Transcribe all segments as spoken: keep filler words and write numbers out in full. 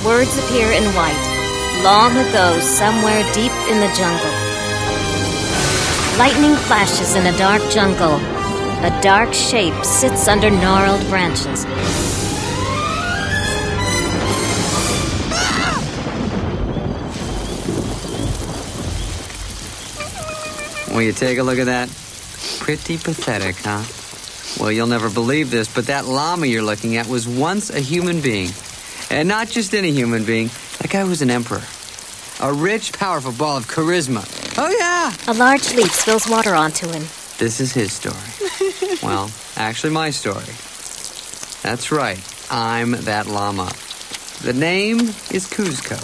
Words appear in white. Long ago, somewhere deep in the jungle. Lightning flashes in a dark jungle. A dark shape sits under gnarled branches. Will you take a look at that? Pretty pathetic, huh? Well, you'll never believe this, but that llama you're looking at was once a human being. And not just any human being. That guy was an emperor. A rich, powerful ball of charisma. Oh, yeah! A large leaf spills water onto him. This is his story. Well, actually my story. That's right. I'm that llama. The name is Kuzco.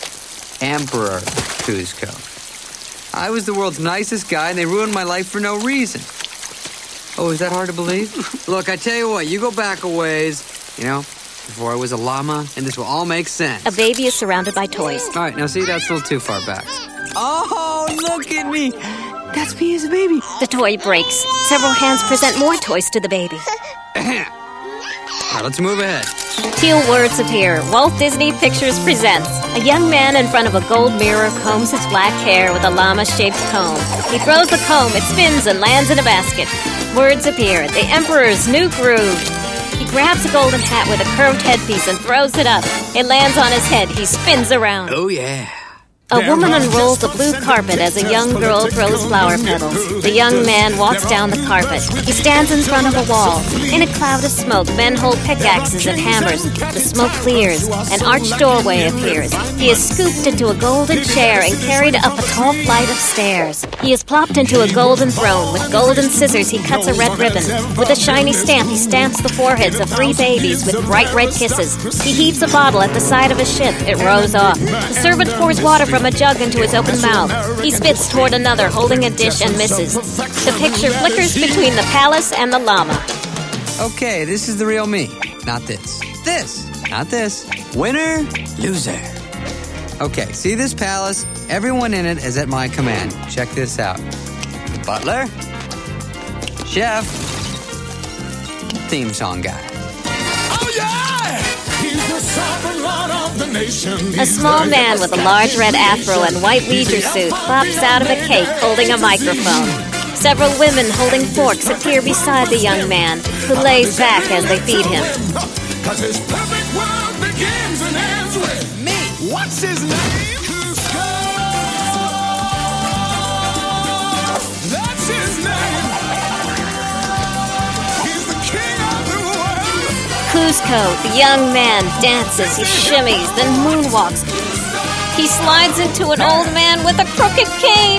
Emperor Kuzco. I was the world's nicest guy, and they ruined my life for no reason. Oh, is that hard to believe? Look, I tell you what, you go back a ways, you know, before I was a llama, and this will all make sense. A baby is surrounded by toys. All right, now see, that's a little too far back. Oh, look at me. That's me as a baby. The toy breaks. Several hands present more toys to the baby. All right, let's move ahead. Teal words appear. Walt Disney Pictures presents. A young man in front of a gold mirror combs his black hair with a llama-shaped comb. He throws the comb, it spins and lands in a basket. Words appear. The Emperor's New Groove. He grabs a golden hat with a curved headpiece and throws it up. It lands on his head. He spins around. Oh, yeah. A woman unrolls a blue carpet as a young girl throws flower petals. The young man walks down the carpet. He stands in front of a wall. In a cloud of smoke, men hold pickaxes and hammers. The smoke clears. An arched doorway appears. He is scooped into a golden chair and carried up a tall flight of stairs. He is plopped into a golden throne. With golden scissors, he cuts a red ribbon. With a shiny stamp, he stamps the foreheads of three babies with bright red kisses. He heaves a bottle at the side of a ship. It rows off. The servant pours water from a jug into his open mouth. He spits toward another, holding a dish, and misses. The picture flickers between the palace and the llama. Okay, this is the real me. Not this. This. Not this. Winner, loser. Okay, see this palace? Everyone in it is at my command. Check this out. The butler. Chef. Theme song guy. Oh, yeah! He's the sovereign lord of the nation. A small man with a large red afro and white leisure suit pops out of a cake holding a microphone. Several women holding forks appear beside the young man, who lays back as they feed him. Cause his perfect world begins and ends with me. What's his name? Kuzco. That's his name. He's the king of the world. Kuzco, the young man, dances, he shimmies, then moonwalks. He slides into an old man with a crooked cane.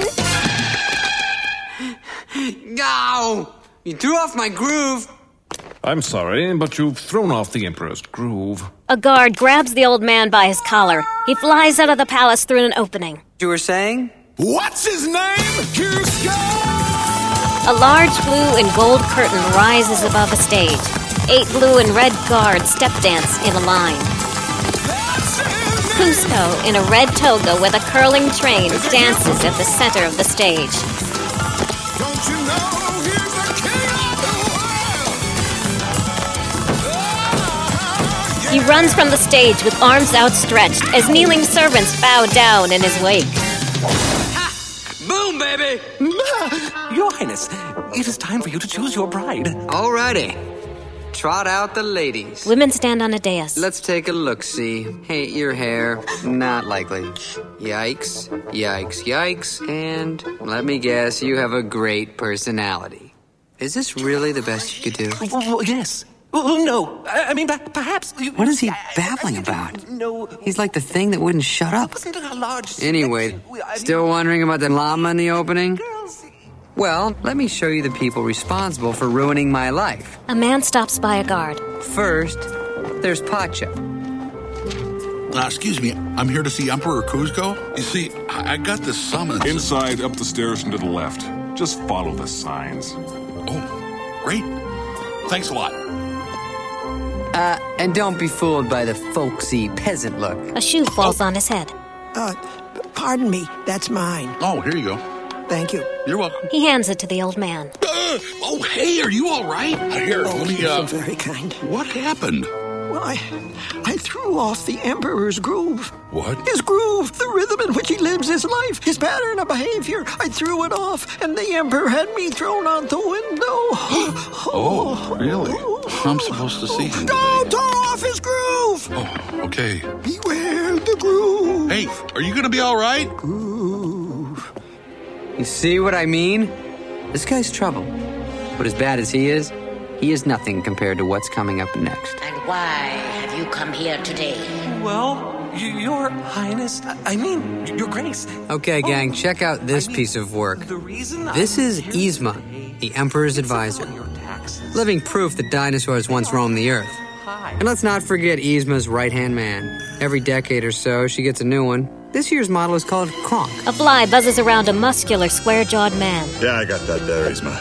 No! You threw off my groove. I'm sorry, but you've thrown off the Emperor's groove. A guard grabs the old man by his collar. He flies out of the palace through an opening. You were saying? What's his name? Kuzco. A large blue and gold curtain rises above a stage. Eight blue and red guards step dance in a line. Kuzco, in a red toga with a curling train, dances at the center of the stage. Don't you know he's the king of the world? He runs from the stage with arms outstretched as kneeling servants bow down in his wake. Ha! Boom, baby! Your Highness, it is time for you to choose your bride. Alrighty. Trot out the ladies. Women stand on a dais. Let's take a look-see. Hate your hair. Not likely. Yikes. Yikes. Yikes. And let me guess, you have a great personality. Is this really the best you could do? Well, yes. Well, no. I, I mean, perhaps... You, what is he babbling about? No. He's like the thing that wouldn't shut up. Listen to how large... Anyway, still wondering about the llama in the opening? Well, let me show you the people responsible for ruining my life. A man stops by a guard. First, there's Pacha. Uh, excuse me, I'm here to see Emperor Kuzco. You see, I, I got this summons. Inside, up the stairs and to the left. Just follow the signs. Oh, great. Thanks a lot. Uh, and don't be fooled by the folksy peasant look. A shoe falls oh. on his head. Uh, pardon me, that's mine. Oh, here you go. Thank you. You're welcome. He hands it to the old man. Uh, oh, hey, are you all right? Uh, here, oh, let me, you're uh... so very kind. What happened? Well, I, I threw off the Emperor's groove. What? His groove, the rhythm in which he lives his life, his pattern of behavior. I threw it off, and the Emperor had me thrown out the window. Oh, really? I'm supposed to see him Don't today. throw off his groove! Oh, okay. Beware the groove. Hey, are you going to be all right? Groove. You see what I mean? This guy's trouble. But as bad as he is, he is nothing compared to what's coming up next. And why have you come here today? Well, y- Your Highness, I I mean, Your Grace. Okay, gang, Oh, check out this I mean, piece of work. The reason This I'm is here Yzma, today the Emperor's is to advisor. settle your taxes. Living proof that dinosaurs once roamed the earth. Hi. And let's not forget Yzma's right-hand man. Every decade or so, she gets a new one. This year's model is called Kronk. A fly buzzes around a muscular, square-jawed man. Yeah, I got that there, Yzma.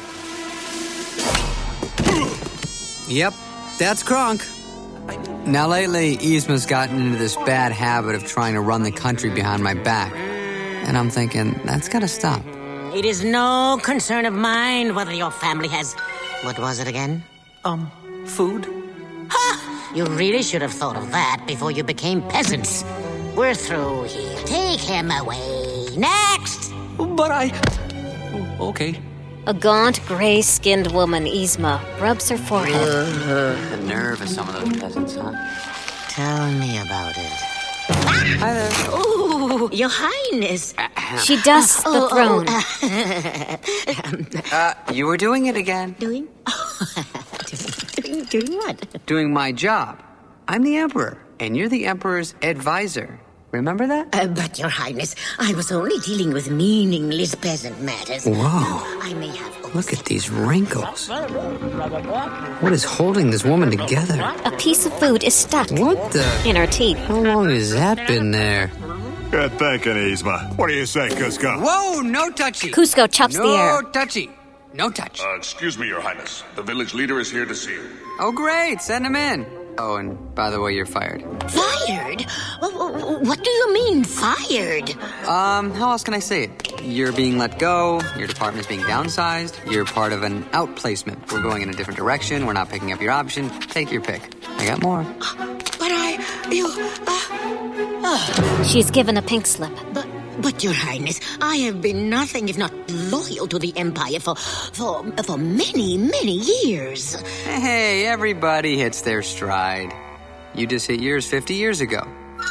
Yep, that's Kronk. Now lately, Yzma's gotten into this bad habit of trying to run the country behind my back. And I'm thinking, that's gotta stop. It is no concern of mine whether your family has... What was it again? Um, food? Ha! You really should have thought of that before you became peasants. We're through here. Take him away. Next! But I... Okay. A gaunt, gray-skinned woman, Yzma, rubs her forehead. The nerve of some of those peasants, huh? Tell me about it. Hi there. Oh, Your Highness. She dusts the Oh, throne. oh, uh, Uh, you were doing it again. doing? doing? Doing what? Doing my job. I'm the Emperor, and you're the Emperor's advisor. Remember that? Uh, but, Your Highness, I was only dealing with meaningless peasant matters. Whoa. I may have... Look at these wrinkles. What is holding this woman together? A piece of food is stuck What the? in her teeth. How long has that been there? Good thinking, Yzma. What do you say, Cusco? Whoa, no touchy. Cusco chops no the air. touchy. No touch. Uh, excuse me, Your Highness. The village leader is here to see you. Oh, great. Send him in. Oh, and by the way, you're fired. Fired? Wh- wh- What do you mean, fired? Um, how else can I say it? You're being let go. Your department's being downsized. You're part of an outplacement. We're going in a different direction. We're not picking up your option. Take your pick. I got more. But I... You... Uh, She's given a pink slip. but, but, Your Highness, I have been nothing if not loyal to the Empire for... for... for many, many years. Hey, everybody hits their stride. You just hit yours fifty years ago.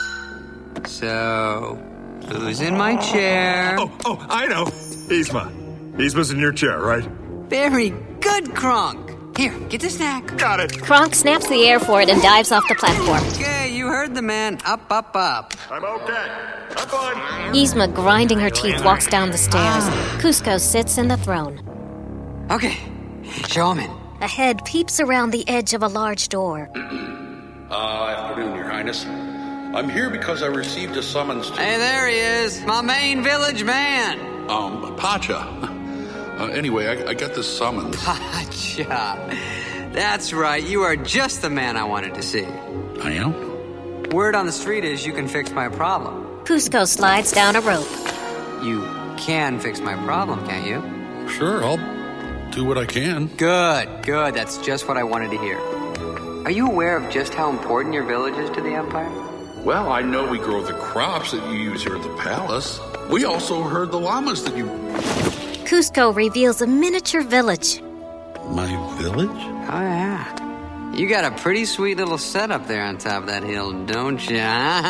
So, who's in my chair? Oh, oh, I know. Yzma. Yzma's in your chair, right? Very good, Kronk. Here, get the snack. Got it. Kronk snaps the air for it and dives off the platform. Okay, you heard the man. Up, up, up. I'm okay. I'm fine. Yzma, grinding her teeth, walks down the stairs. Cusco sits in the throne. Okay, show him in. A head peeps around the edge of a large door. Uh, afternoon, Your Highness. I'm here because I received a summons to... Hey, there he is. My main village man. Um, Pacha. Uh, anyway, I, I got this summons. Pacha. That's right. You are just the man I wanted to see. I am? Word on the street is you can fix my problem. Cusco slides down a rope. You can fix my problem, can't you? Sure, I'll do what I can. Good, good. That's just what I wanted to hear. Are you aware of just how important your village is to the Empire? Well, I know we grow the crops that you use here at the palace. We also heard the llamas that you... Cusco reveals a miniature village. My village? Oh, yeah. You got a pretty sweet little setup there on top of that hill, don't you?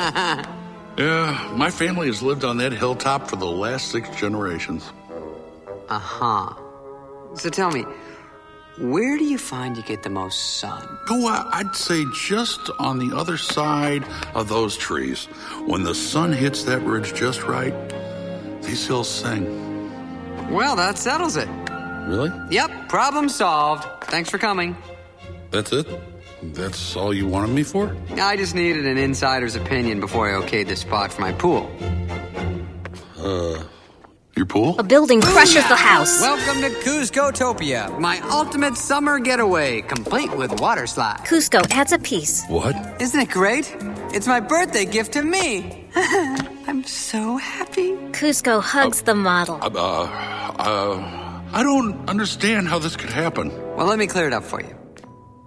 Yeah, my family has lived on that hilltop for the last six generations. Uh-huh. So tell me, where do you find you get the most sun? Oh, I- I'd say just on the other side of those trees. When the sun hits that ridge just right, these hills sing. Well, that settles it. Really? Yep, problem solved. Thanks for coming. That's it? That's all you wanted me for? I just needed an insider's opinion before I okayed this spot for my pool. Uh, your pool? A building crushes the house. Welcome to Cuscotopia, my ultimate summer getaway, complete with water slide. Cusco adds a piece. What? Isn't it great? It's my birthday gift to me. I'm so happy. Cusco hugs the model. Uh, uh, I don't understand how this could happen. Well, let me clear it up for you.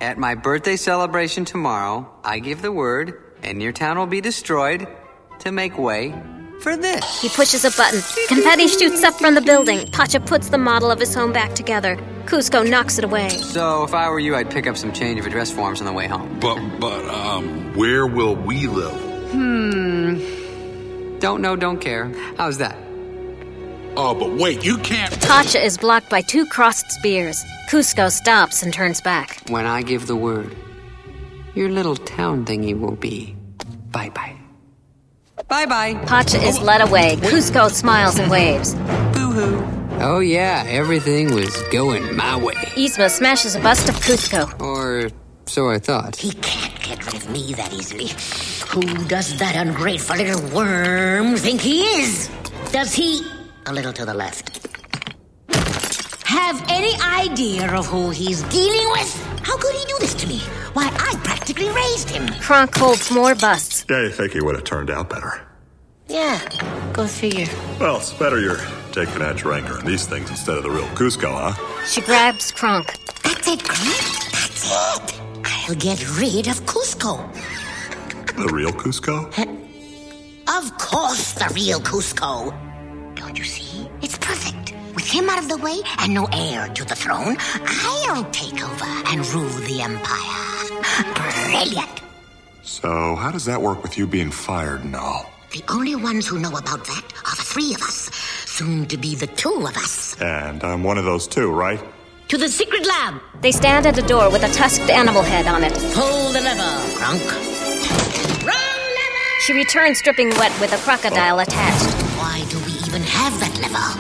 At my birthday celebration tomorrow, I give the word, and your town will be destroyed to make way for this. He pushes a button. Confetti shoots up from the building. Pacha puts the model of his home back together. Cusco knocks it away. So if I were you, I'd pick up some change of address forms on the way home. But, but, um, where will we live? Hmm. Don't know, don't care. How's that? Oh, but wait, you can't... Pacha is blocked by two crossed spears. Cusco stops and turns back. When I give the word, your little town thingy will be bye-bye. Bye-bye. Pacha is led away. Cusco smiles and waves. Boo-hoo. Oh, yeah, everything was going my way. Yzma smashes a bust of Cusco. Or so I thought. He can't get rid of me that easily. Who does that ungrateful little worm think he is? Does he... A little to the left. Have any idea of who he's dealing with? How could he do this to me? Why, I practically raised him. Kronk holds more busts. Yeah, you think he would have turned out better. Yeah, go figure. Well, it's better you're taking that drinker and these things instead of the real Cusco, huh? She grabs Kronk. That's it, Kronk. That's it. I'll get rid of Cusco. The real Cusco? Of course, the real Cusco. Don't you see? It's perfect. With him out of the way and no heir to the throne, I'll take over and rule the empire. Brilliant. So, how does that work with you being fired and all? The only ones who know about that are the three of us. Soon to be the two of us. And I'm one of those two, right? To the secret lab. They stand at a door with a tusked animal head on it. Pull the lever, Kronk. Wrong lever! She returns dripping wet with a crocodile oh. attached. Why do we even have that lever?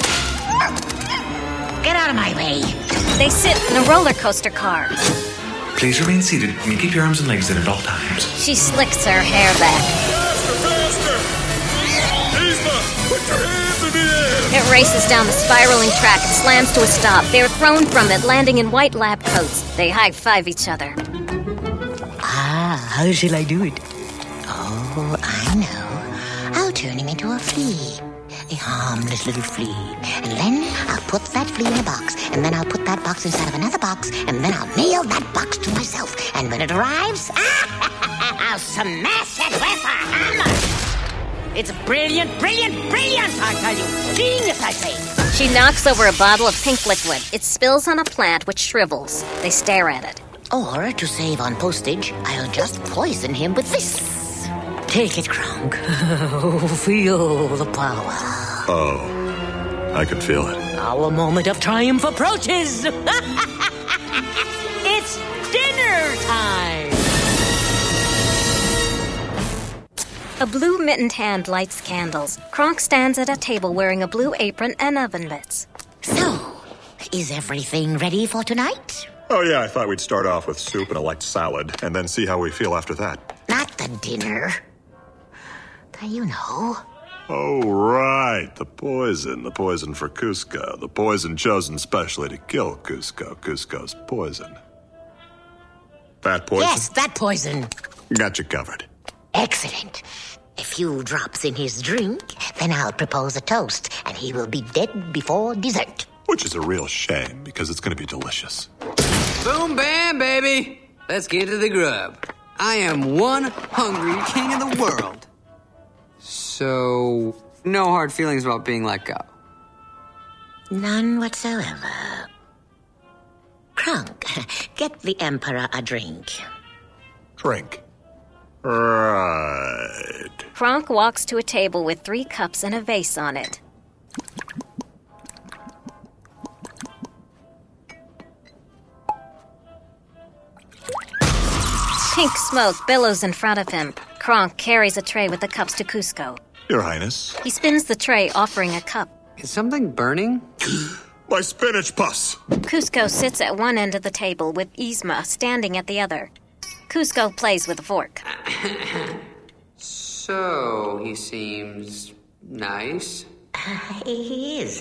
Get out of my way. They sit in a roller coaster car. Please remain seated and keep your arms and legs in at all times. She slicks her hair back. Faster, faster! Yzma, put your hands in the air! It races down the spiraling track and slams to a stop. They're thrown from it, landing in white lab coats. They high-five each other. Ah, how shall I do it? Oh, I know. I'll turn him into a flea. A harmless little flea. And then I'll put that flea in a box. And then I'll put that box inside of another box. And then I'll nail that box to myself. And when it arrives, I'll smash it with a hammer. It's brilliant, brilliant, brilliant, I tell you. Genius, I say. She knocks over a bottle of pink liquid. It spills on a plant which shrivels. They stare at it. Or, to save on postage, I'll just poison him with this. Take it, Kronk. Feel the power. Oh, I can feel it. Our moment of triumph approaches. It's dinner time. A blue mittened hand lights candles. Kronk stands at a table wearing a blue apron and oven mitts. So, is everything ready for tonight? Oh, yeah, I thought we'd start off with soup and a light salad, and then see how we feel after that. Not the dinner. You know. Oh, right. The poison. The poison for Cusco. The poison chosen specially to kill Cusco. Cusco's poison. That poison? Yes, that poison. Got you covered. Excellent. A few drops in his drink, then I'll propose a toast, and he will be dead before dessert. Which is a real shame, because it's going to be delicious. Boom, bam, baby. Let's get to the grub. I am one hungry king of the world. So, no hard feelings about being let go? None whatsoever. Kronk, get the Emperor a drink. Drink. Right. Kronk walks to a table with three cups and a vase on it. Pink smoke billows in front of him. Kronk carries a tray with the cups to Cusco. Your Highness. He spins the tray, offering a cup. Is something burning? My spinach puffs! Cusco sits at one end of the table with Yzma standing at the other. Cusco plays with a fork. So, he seems nice? Uh, he is.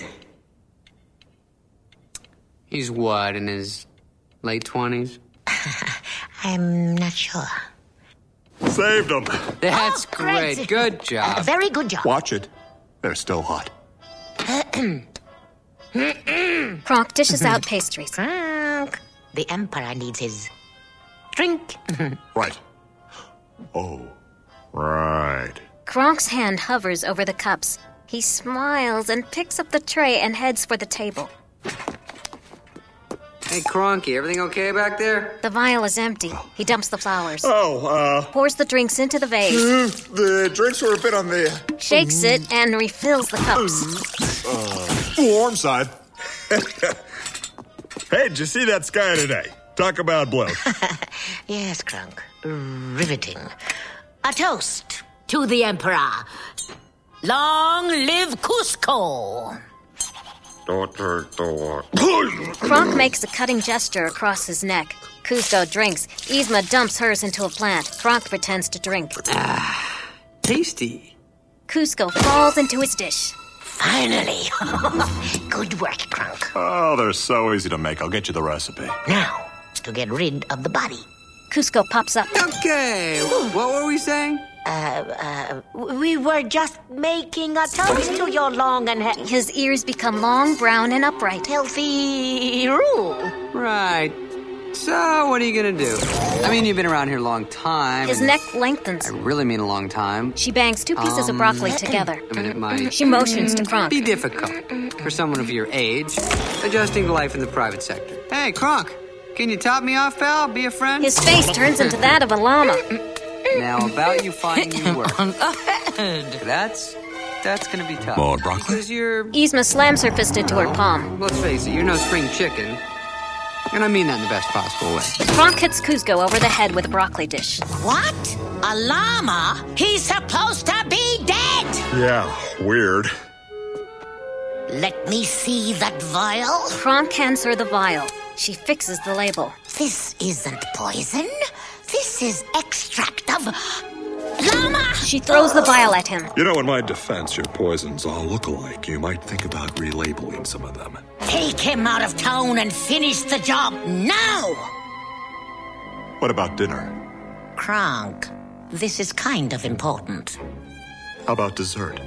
He's what, in his late twenties? I'm not sure. Saved them. That's oh, great. great. Good job. Uh, very good job. Watch it. They're still hot. Kronk dishes out pastries. Kronk. The Emperor needs his drink. Right. Oh, right. Kronk's hand hovers over the cups. He smiles and picks up the tray and heads for the table. Hey, Cronky, everything okay back there? The vial is empty. He dumps the flowers. Oh, uh... Pours the drinks into the vase. The drinks were a bit on the... Shakes it and refills the cups. Uh, warm side. Hey, did you see that sky today? Talk about blue. Yes, Kronk. Riveting. A toast to the Emperor. Long live Cusco! Kronk makes a cutting gesture across his neck. Kuzco drinks. Yzma dumps hers into a plant. Kronk pretends to drink. Ah, tasty. Kuzco falls into his dish. Finally. Good work, Kronk. Oh, they're so easy to make. I'll get you the recipe. Now, to get rid of the body. Kuzco pops up. Okay, what were we saying? Uh, uh, we were just making a toast to your long and... He- His ears become long, brown, and upright. Healthy rule. Right. So, what are you gonna do? I mean, you've been around here a long time. His neck lengthens. I really mean a long time. She bangs two pieces um, of broccoli together. I mean, it might... She motions to Kronk. Be difficult for someone of your age, adjusting to life in the private sector. Hey, Kronk, can you top me off, pal? Be a friend? His face turns into that of a llama. Now, about you finding new work. That's... that's gonna be tough. More broccoli? Because you're... Yzma slams her fist into her palm. Let's face it, you're no spring chicken. And I mean that in the best possible way. Kronk hits Kuzco over the head with a broccoli dish. What? A llama? He's supposed to be dead! Yeah, weird. Let me see that vial. Kronk hands her the vial. She fixes the label. This isn't poison. This is extract of llama! She throws the vial at him. You know, in my defense, your poisons all look alike. You might think about relabeling some of them. Take him out of town and finish the job now! What about dinner? Kronk, this is kind of important. How about dessert?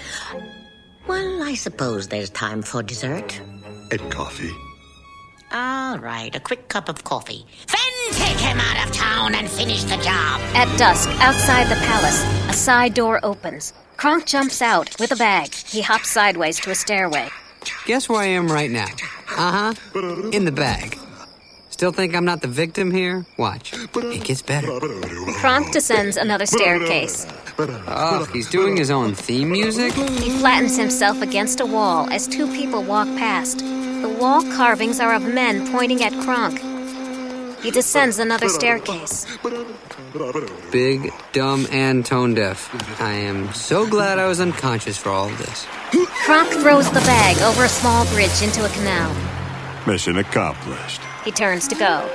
Well, I suppose there's time for dessert. And coffee. All right, a quick cup of coffee. Then take him out of town and finish the job. At dusk, outside the palace, a side door opens. Kronk jumps out with a bag. He hops sideways to a stairway. Guess where I am right now? Uh-huh. In the bag. Still think I'm not the victim here? Watch. It gets better. Kronk descends another staircase. Oh, he's doing his own theme music? He flattens himself against a wall as two people walk past. The wall carvings are of men pointing at Kronk. He descends another staircase. Big, dumb, and tone deaf. I am so glad I was unconscious for all of this. Kronk throws the bag over a small bridge into a canal. Mission accomplished. He turns to go.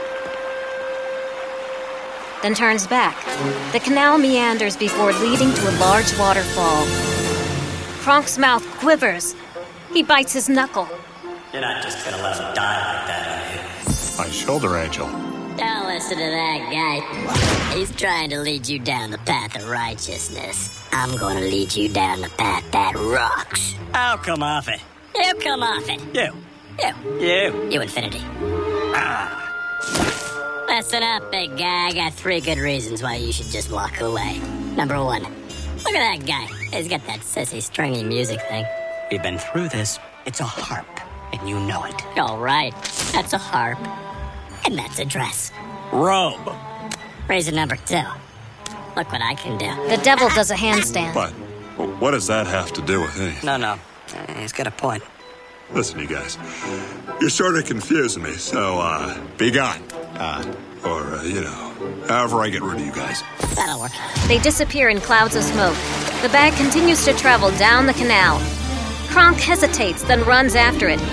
Then turns back. The canal meanders before leading to a large waterfall. Kronk's mouth quivers. He bites his knuckle. You're not just gonna let him die like that, are you? My shoulder angel. Don't listen to that guy. He's trying to lead you down the path of righteousness. I'm gonna lead you down the path that rocks. I'll come off it. You come off it. You. You. You. You, Infinity. Ah. Listen up, big guy. I got three good reasons why you should just walk away. Number one, look at that guy. He's got that sissy, stringy music thing. We've been through this. It's a harp, and you know it. All right. That's a harp. And that's a dress. Robe. Reason number two. Look what I can do. The devil does a handstand. But what does that have to do with anything? No, no. Uh, he's got a point. Listen, you guys. You're sort of confusing me, so, uh, be gone. Uh, or, uh, you know, however I get rid of you guys. That'll work. They disappear in clouds of smoke. The bag continues to travel down the canal. Kronk hesitates, then runs after it.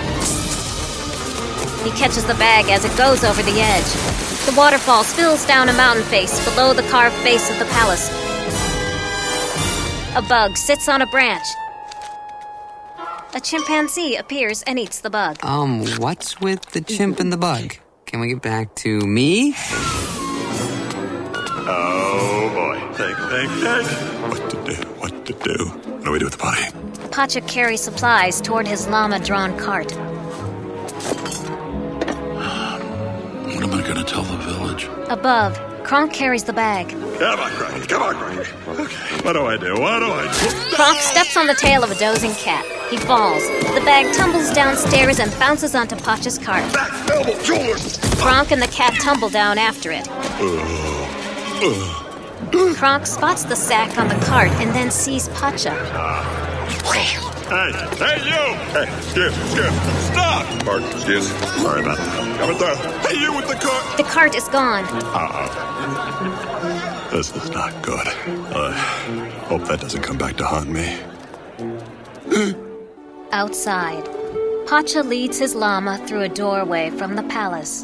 He catches the bag as it goes over the edge. The waterfall spills down a mountain face below the carved face of the palace. A bug sits on a branch. A chimpanzee appears and eats the bug. Um, what's with the chimp and the bug? Can we get back to me? Oh, boy. Think, think, think. What to do, what to do. What do we do with the body? Pacha carries supplies toward his llama-drawn cart. What am I gonna tell the village? Above, Kronk carries the bag. Come on, Kronk. Come on, Kronk. Okay, what do I do? What do I do? Kronk steps on the tail of a dozing cat. He falls. The bag tumbles downstairs and bounces onto Pacha's cart. Back, elbow, shoulders. Kronk and the cat tumble down after it. Uh, uh. Kronk spots the sack on the cart and then sees Pacha. Hey, hey, you! Hey, excuse, excuse, stop! Pardon, excuse. Sorry about that. Coming through. Hey, you with the cart! The cart is gone. Uh-oh. This is not good. I hope that doesn't come back to haunt me. Outside, Pacha leads his llama through a doorway from the palace.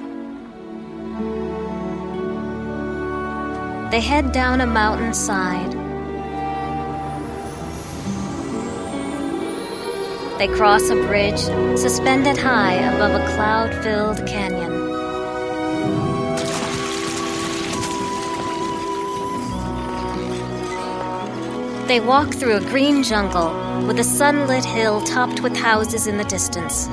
They head down a mountainside. They cross a bridge suspended high above a cloud-filled canyon. They walk through a green jungle with a sunlit hill topped with houses in the distance.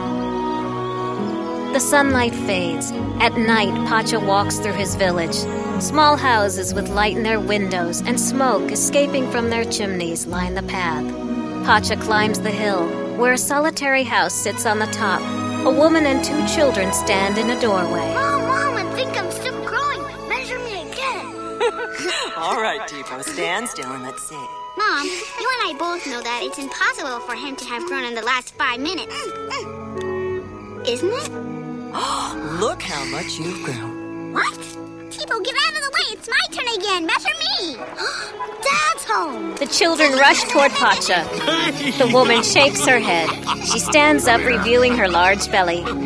The sunlight fades. At night, Pacha walks through his village. Small houses with light in their windows and smoke escaping from their chimneys line the path. Pacha climbs the hill, where a solitary house sits on the top. A woman and two children stand in a doorway. Mom, Mom, I think I'm still growing. Measure me again. All right, Tipo, stand still and let's see. Mom, you and I both know that it's impossible for him to have grown in the last five minutes. Isn't it? Look how much you've grown. What? Tipo, get out of the way. It's my turn again. Measure me. Dad's home. The children rush toward Pacha. The woman shakes her head. She stands up, revealing her large belly. Dad,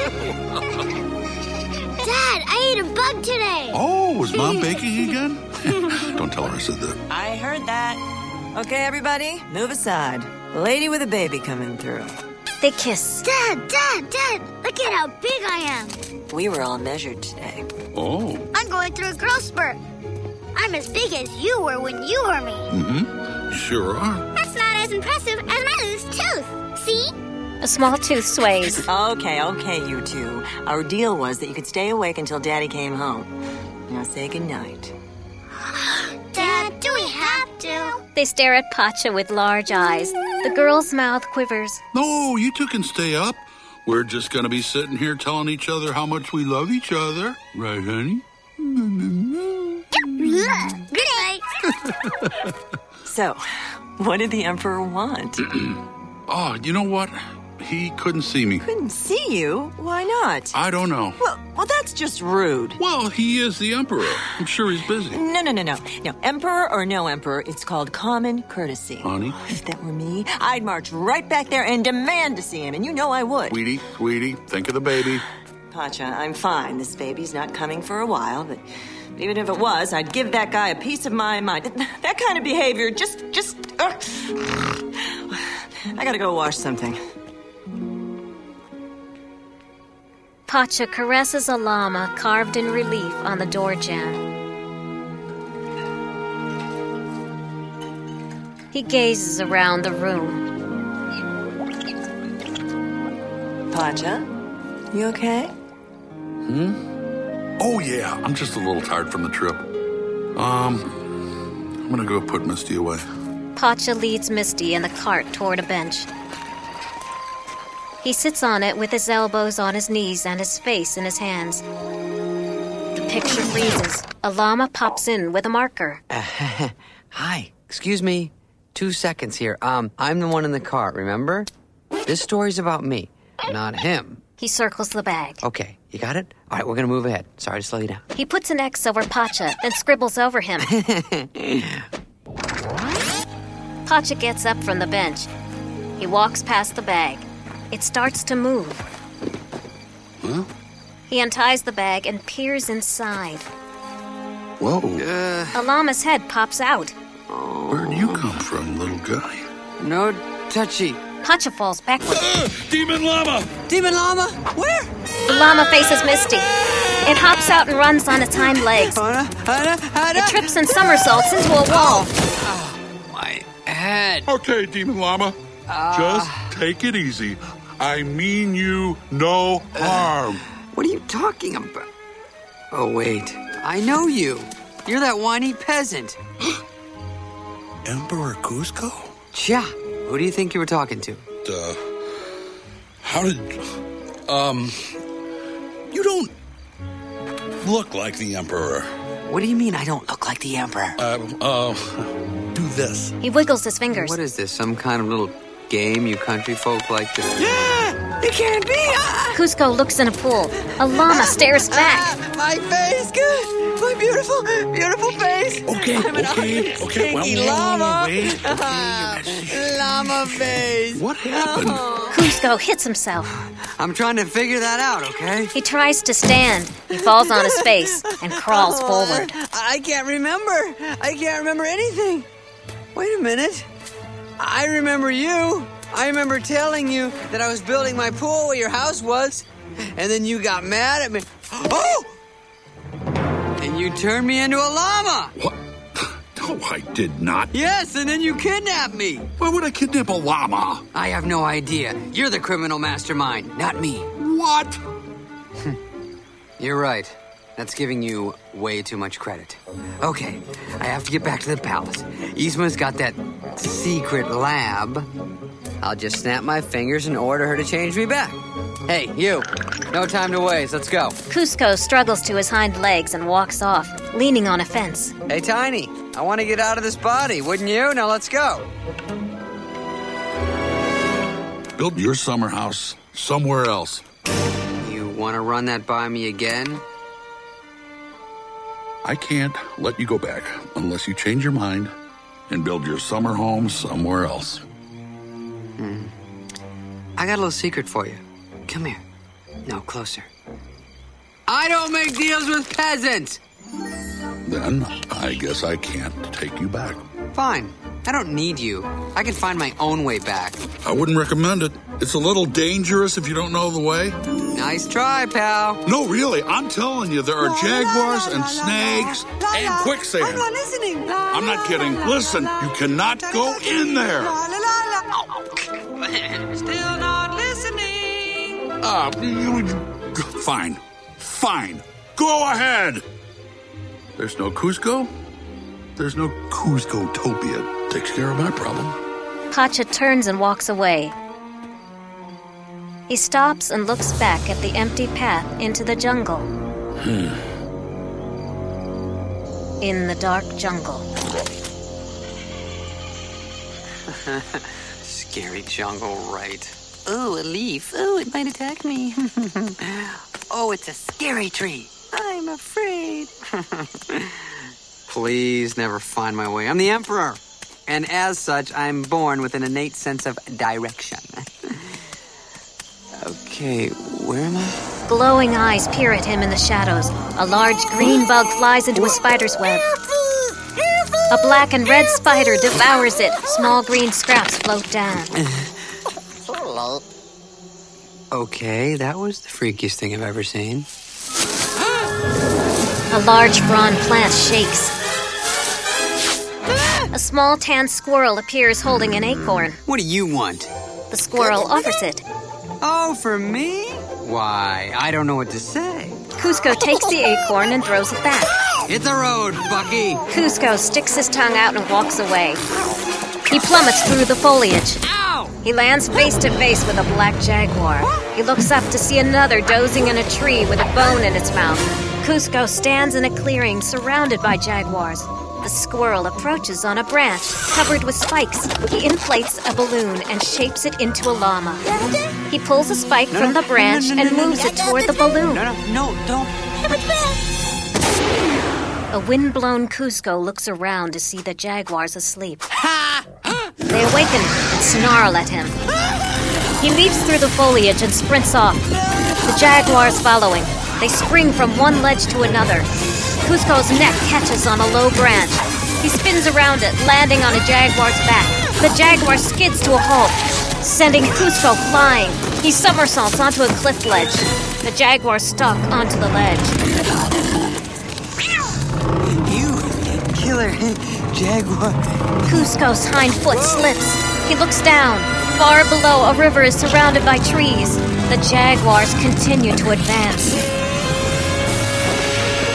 I ate a bug today. Oh, was Mom baking again? Don't tell her I said that. I heard that. Okay, everybody, move aside. Lady with a baby coming through. They kiss. Dad, Dad, Dad, look at how big I am. We were all measured today. Oh. I'm going through a growth spurt. I'm as big as you were when you were me. Mm-hmm. You sure are. That's not as impressive as my loose tooth. See? A small tooth sways. Okay, okay, you two. Our deal was that you could stay awake until Daddy came home. Now say goodnight. Dad, do we have to? They stare at Pacha with large eyes. The girl's mouth quivers. No, you two can stay up. We're just going to be sitting here telling each other how much we love each other. Right, honey? Good night. So, what did the Emperor want? Oh, you know what? He couldn't see me. Couldn't see you? Why not? I don't know. Well, well, that's just rude. Well, he is the Emperor. I'm sure he's busy. No, no, no, no. No, Emperor or no Emperor, it's called common courtesy. Honey? If that were me, I'd march right back there and demand to see him, and you know I would. Sweetie, sweetie, think of the baby. Pacha, I'm fine. This baby's not coming for a while, but even if it was, I'd give that guy a piece of my mind. That kind of behavior, just, just... Uh, I gotta go wash something. Pacha caresses a llama carved in relief on the door jamb. He gazes around the room. Pacha, you okay? Hmm? Oh, yeah. I'm just a little tired from the trip. Um, I'm gonna go put Misty away. Pacha leads Misty and the cart toward a bench. He sits on it with his elbows on his knees and his face in his hands. The picture freezes. A llama pops in with a marker. Uh, hi, excuse me. Two seconds here. Um, I'm the one in the cart, remember? This story's about me, not him. He circles the bag. Okay, you got it? All right, we're gonna move ahead. Sorry to slow you down. He puts an X over Pacha, then scribbles over him. Pacha gets up from the bench. He walks past the bag. It starts to move. Huh? He unties the bag and peers inside. Whoa. Uh, a llama's head pops out. Where'd you come from, little guy? No touchy. Pacha falls backward. Uh, demon llama! Demon llama? Where? The llama faces Misty. It hops out and runs on its hind legs. It trips and somersaults into a wall. Oh, my head. Okay, demon llama. Uh, Just take it easy. I mean you no harm. What are you talking about? Oh, wait. I know you. You're that whiny peasant. Emperor Kuzco? Chia, who do you think you were talking to? Uh, how did... Um... You don't look like the Emperor. What do you mean I don't look like the Emperor? Uh, uh, do this. He wiggles his fingers. What is this, some kind of little game you country folk like to... Yeah, it can't be! Ah! Cusco looks in a pool. A llama stares back. Ah, my face, good! My beautiful, beautiful face! Okay, I'm an okay, ugly, okay, well, stinky wait, llama! wait, okay, Ah, llama face! What happened? Cusco hits himself. I'm trying to figure that out, okay? He tries to stand. He falls on his face and crawls forward. I can't remember. I can't remember anything. Wait a minute. I remember you. I remember telling you that I was building my pool where your house was, and then you got mad at me. Oh! And you turned me into a llama! What? No, I did not. Yes, and then you kidnapped me! Why would I kidnap a llama? I have no idea. You're the criminal mastermind, not me. What? You're right. That's giving you way too much credit. Okay, I have to get back to the palace. Yzma's got that secret lab. I'll just snap my fingers and order her to change me back. Hey, you. No time to waste. Let's go. Cusco struggles to his hind legs and walks off, leaning on a fence. Hey, Tiny. I want to get out of this body, wouldn't you? Now let's go. Build your summer house somewhere else. You want to run that by me again? I can't let you go back unless you change your mind and build your summer home somewhere else. Hmm. I got a little secret for you. Come here. No, closer. I don't make deals with peasants! Then I guess I can't take you back. Fine. I don't need you. I can find my own way back. I wouldn't recommend it. It's a little dangerous if you don't know the way. Nice try, pal. No, really, I'm telling you, there are jaguars and snakes and quicksand. I'm not listening. I'm not kidding. Listen, you cannot go in there. Still not listening. Uh, you, fine. Fine. Go ahead. There's no Kuzco. There's no Kuzco-topia. Takes care of my problem. Pacha turns and walks away. He stops and looks back at the empty path into the jungle. Hmm. In the dark jungle. Scary jungle, right. Ooh, a leaf. Ooh, it might attack me. Oh, it's a scary tree. I'm afraid. Please never find my way. I'm the Emperor. And as such, I'm born with an innate sense of direction. Okay, where am I? Glowing eyes peer at him in the shadows. A large green bug flies into a spider's web. A black and red spider devours it. Small green scraps float down. Okay, that was the freakiest thing I've ever seen. A large frond plant shakes. A small tan squirrel appears holding an acorn. What do you want? The squirrel offers it. Oh, for me? Why, I don't know what to say. Kuzco takes the acorn and throws it back. Hit the road, Bucky. Kuzco sticks his tongue out and walks away. He plummets through the foliage. Ow! He lands face to face with a black jaguar. He looks up to see another dozing in a tree with a bone in its mouth. Kuzco stands in a clearing surrounded by jaguars. The squirrel approaches on a branch covered with spikes. He inflates a balloon and shapes it into a llama. He pulls a spike no, from no, the branch no, no, no, and no, moves no, it toward the balloon. No, no, no, don't. A wind-blown Kuzco looks around to see the jaguars asleep. They awaken and snarl at him. He leaps through the foliage and sprints off. The jaguars following. They spring from one ledge to another. Kuzco's neck catches on a low branch. He spins around it, landing on a jaguar's back. The jaguar skids to a halt, sending Kuzco flying. He somersaults onto a cliff ledge. The jaguar stalk onto the ledge. You killer jaguar. Kuzco's hind foot slips. He looks down. Far below, a river is surrounded by trees. The jaguars continue to advance.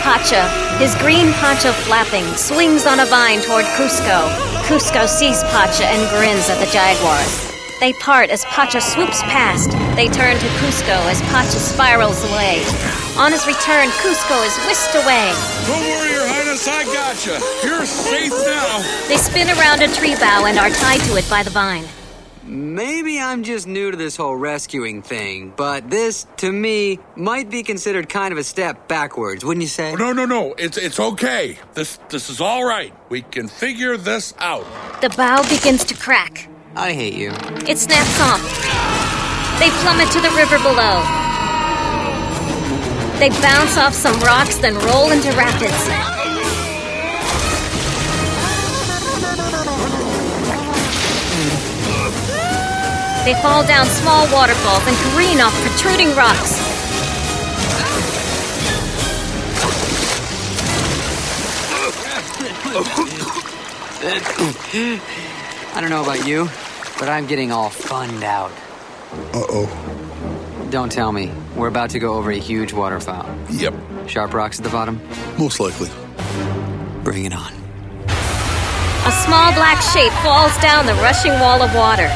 Pacha, his green poncho flapping, swings on a vine toward Cusco. Cusco sees Pacha and grins at the jaguars. They part as Pacha swoops past. They turn to Cusco as Pacha spirals away. On his return, Cusco is whisked away. Don't worry, Your Highness, I gotcha. You're safe now. They spin around a tree bough and are tied to it by the vine. Maybe I'm just new to this whole rescuing thing, but this, to me, might be considered kind of a step backwards, wouldn't you say? Oh, no, no, no. It's it's okay. This this is all right. We can figure this out. The bough begins to crack. I hate you. It snaps off. They plummet to the river below. They bounce off some rocks, then roll into rapids. They fall down small waterfalls and careen off protruding rocks. I don't know about you, but I'm getting all funned out. Uh-oh. Don't tell me. We're about to go over a huge waterfall. Yep. Sharp rocks at the bottom? Most likely. Bring it on. A small black shape falls down the rushing wall of water.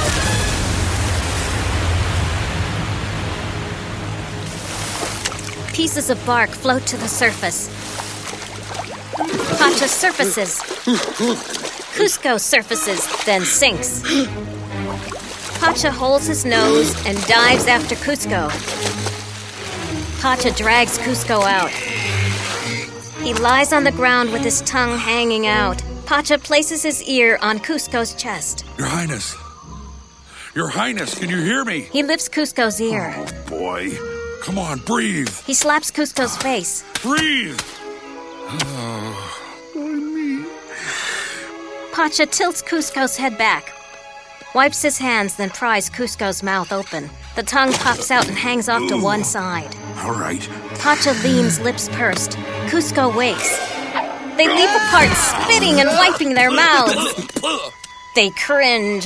Pieces of bark float to the surface. Pacha surfaces. Cusco surfaces, then sinks. Pacha holds his nose and dives after Cusco. Pacha drags Cusco out. He lies on the ground with his tongue hanging out. Pacha places his ear on Cusco's chest. Your Highness. Your Highness, can you hear me? He lifts Cusco's ear. Oh, boy. Come on, breathe. He slaps Cusco's face. Breathe! Oh, me. Pacha tilts Cusco's head back, wipes his hands, then pries Cusco's mouth open. The tongue pops out and hangs off to one side. All right. Pacha leans, lips pursed. Cusco wakes. They leap apart, spitting and wiping their mouths. They cringe.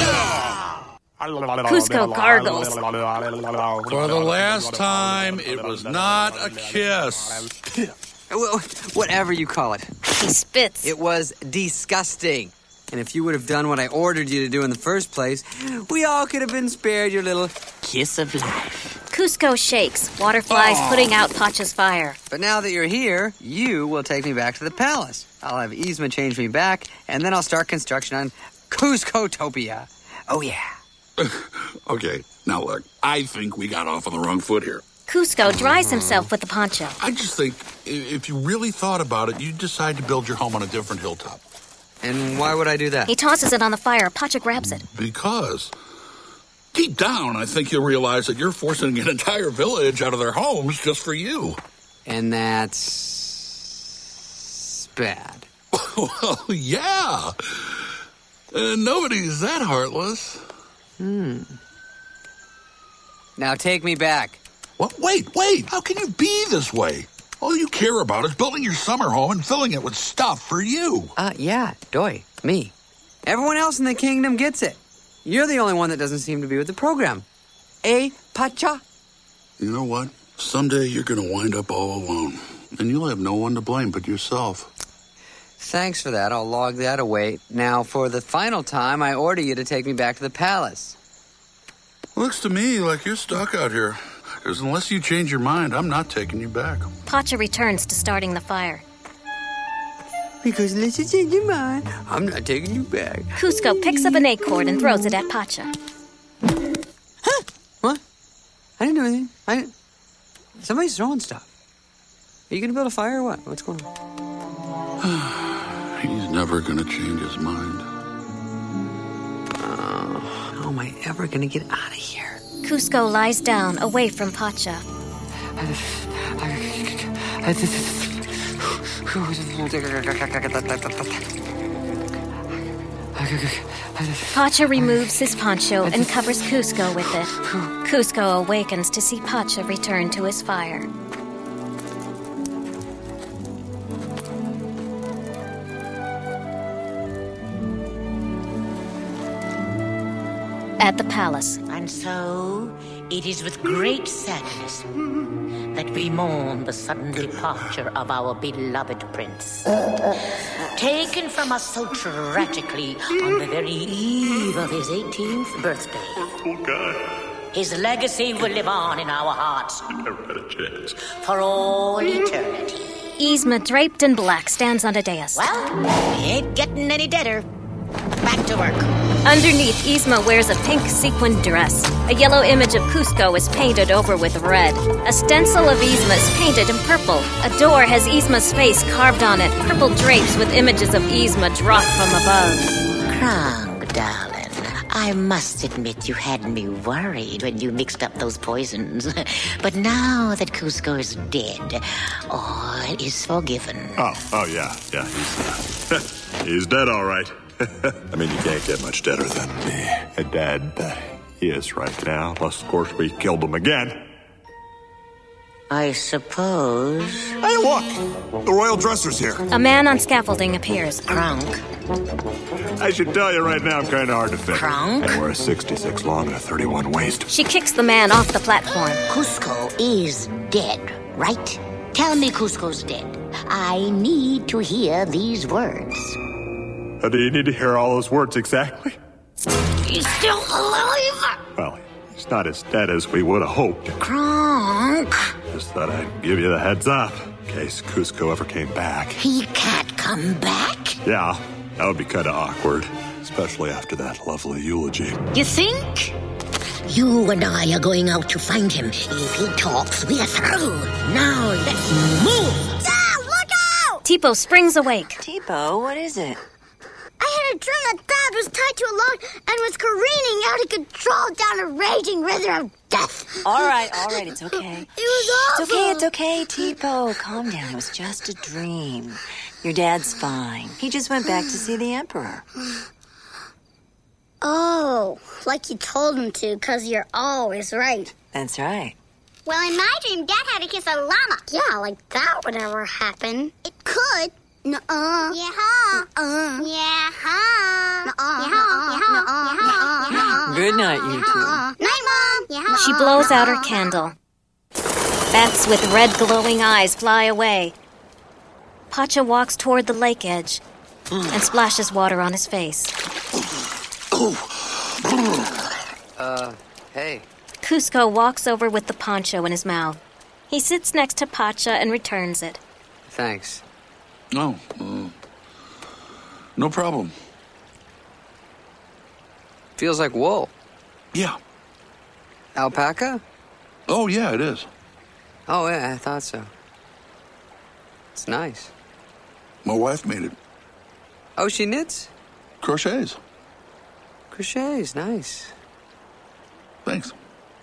Cusco gargles. For the last time, it was not a kiss. Whatever you call it. He spits. It was disgusting. And if you would have done what I ordered you to do in the first place, we all could have been spared your little kiss of life. Cusco shakes, water flies oh. putting out Pacha's fire. But now that you're here, you will take me back to the palace. I'll have Yzma change me back, and then I'll start construction on Cuscotopia. Oh, yeah. Okay, now look, I think we got off on the wrong foot here. Cusco dries himself with the poncho. I just think if you really thought about it, you'd decide to build your home on a different hilltop. And why would I do that? He tosses it on the fire. Pacha grabs it. Because deep down, I think you'll realize that you're forcing an entire village out of their homes just for you. And that's bad. Well, yeah. Uh, nobody's that heartless. Hmm. Now take me back. What? Wait, wait. How can you be this way? All you care about is building your summer home and filling it with stuff for you. Uh, yeah, Doi, me. Everyone else in the kingdom gets it. You're the only one that doesn't seem to be with the program. Eh, Pacha? You know what? Someday you're going to wind up all alone. And you'll have no one to blame but yourself. Thanks for that. I'll log that away. Now, for the final time, I order you to take me back to the palace. Looks to me like you're stuck out here. Because unless you change your mind, I'm not taking you back. Pacha returns to starting the fire. Because unless you change your mind, I'm not taking you back. Cusco picks up an acorn and throws it at Pacha. Huh? What? I didn't do anything. I didn't... Somebody's throwing stuff. Are you going to build a fire or what? What's going on? He's never going to change his mind. Oh, how am I ever going to get out of here? Cusco lies down, away from Pacha. Pacha removes his poncho and covers Cusco with it. Cusco awakens to see Pacha return to his fire. at the palace. And so, it is with great sadness that we mourn the sudden departure of our beloved prince. Taken from us so tragically on the very eve of his eighteenth birthday. His legacy will live on in our hearts for all eternity. Yzma, draped in black, stands on a dais. Well, he ain't getting any deader. Back to work. Underneath, Yzma wears a pink sequined dress. A yellow image of Kuzco is painted over with red. A stencil of Yzma is painted in purple. A door has Yzma's face carved on it. Purple drapes with images of Yzma drop from above. Krong, darling. I must admit you had me worried when you mixed up those poisons. But now that Kuzco is dead, all is forgiven. Oh, oh yeah, yeah, he's, uh, he's dead, all right. I mean, you can't get much deader than me. Dead, uh, he is right now. Plus, of course, we killed him again. I suppose... Hey, look! The royal dresser's here. A man on scaffolding appears. Kronk. I should tell you right now, I'm kind of hard to fit. Kronk? I wear a sixty-six long and a thirty-one waist. She kicks the man off the platform. Kuzco is dead, right? Tell me Kuzco's dead. I need to hear these words. Uh, do you need to hear all those words exactly? He's still alive! Well, he's not as dead as we would have hoped. Kronk! Just thought I'd give you the heads up, in case Kuzco ever came back. He can't come back? Yeah, that would be kind of awkward, especially after that lovely eulogy. You think? You and I are going out to find him. If he talks, we're through. Now let's move! Dad, look out! Tipo springs awake. Tipo, what is it? I had a dream that Dad was tied to a log and was careening out of control down a raging river of death. All right, all right, it's okay. It was awful. It's okay, it's okay, Tipo. Calm down. It was just a dream. Your dad's fine. He just went back to see the Emperor. Oh, like you told him to, because you're always right. That's right. Well, in my dream, Dad had to kiss a llama. Yeah, like that would ever happen. It could. Nuh-uh. Yeah-ha. Uh-uh. Yeah-ha. Nuh-uh. Yeah-ha. Yeah-ha. Yeah-ha. Good night, you two. Night, Mom. Yeah-ha. She blows out her candle. Bats with red glowing eyes fly away. Pacha walks toward the lake edge and splashes water on his face. Uh, hey. Kuzco walks over with the poncho in his mouth. He sits next to Pacha and returns it. Thanks. No, uh, no problem. Feels like wool. Yeah. Alpaca? Oh, yeah, it is. Oh, yeah, I thought so. It's nice. My wife made it. Oh, she knits? Crochets. Crochets, nice. Thanks.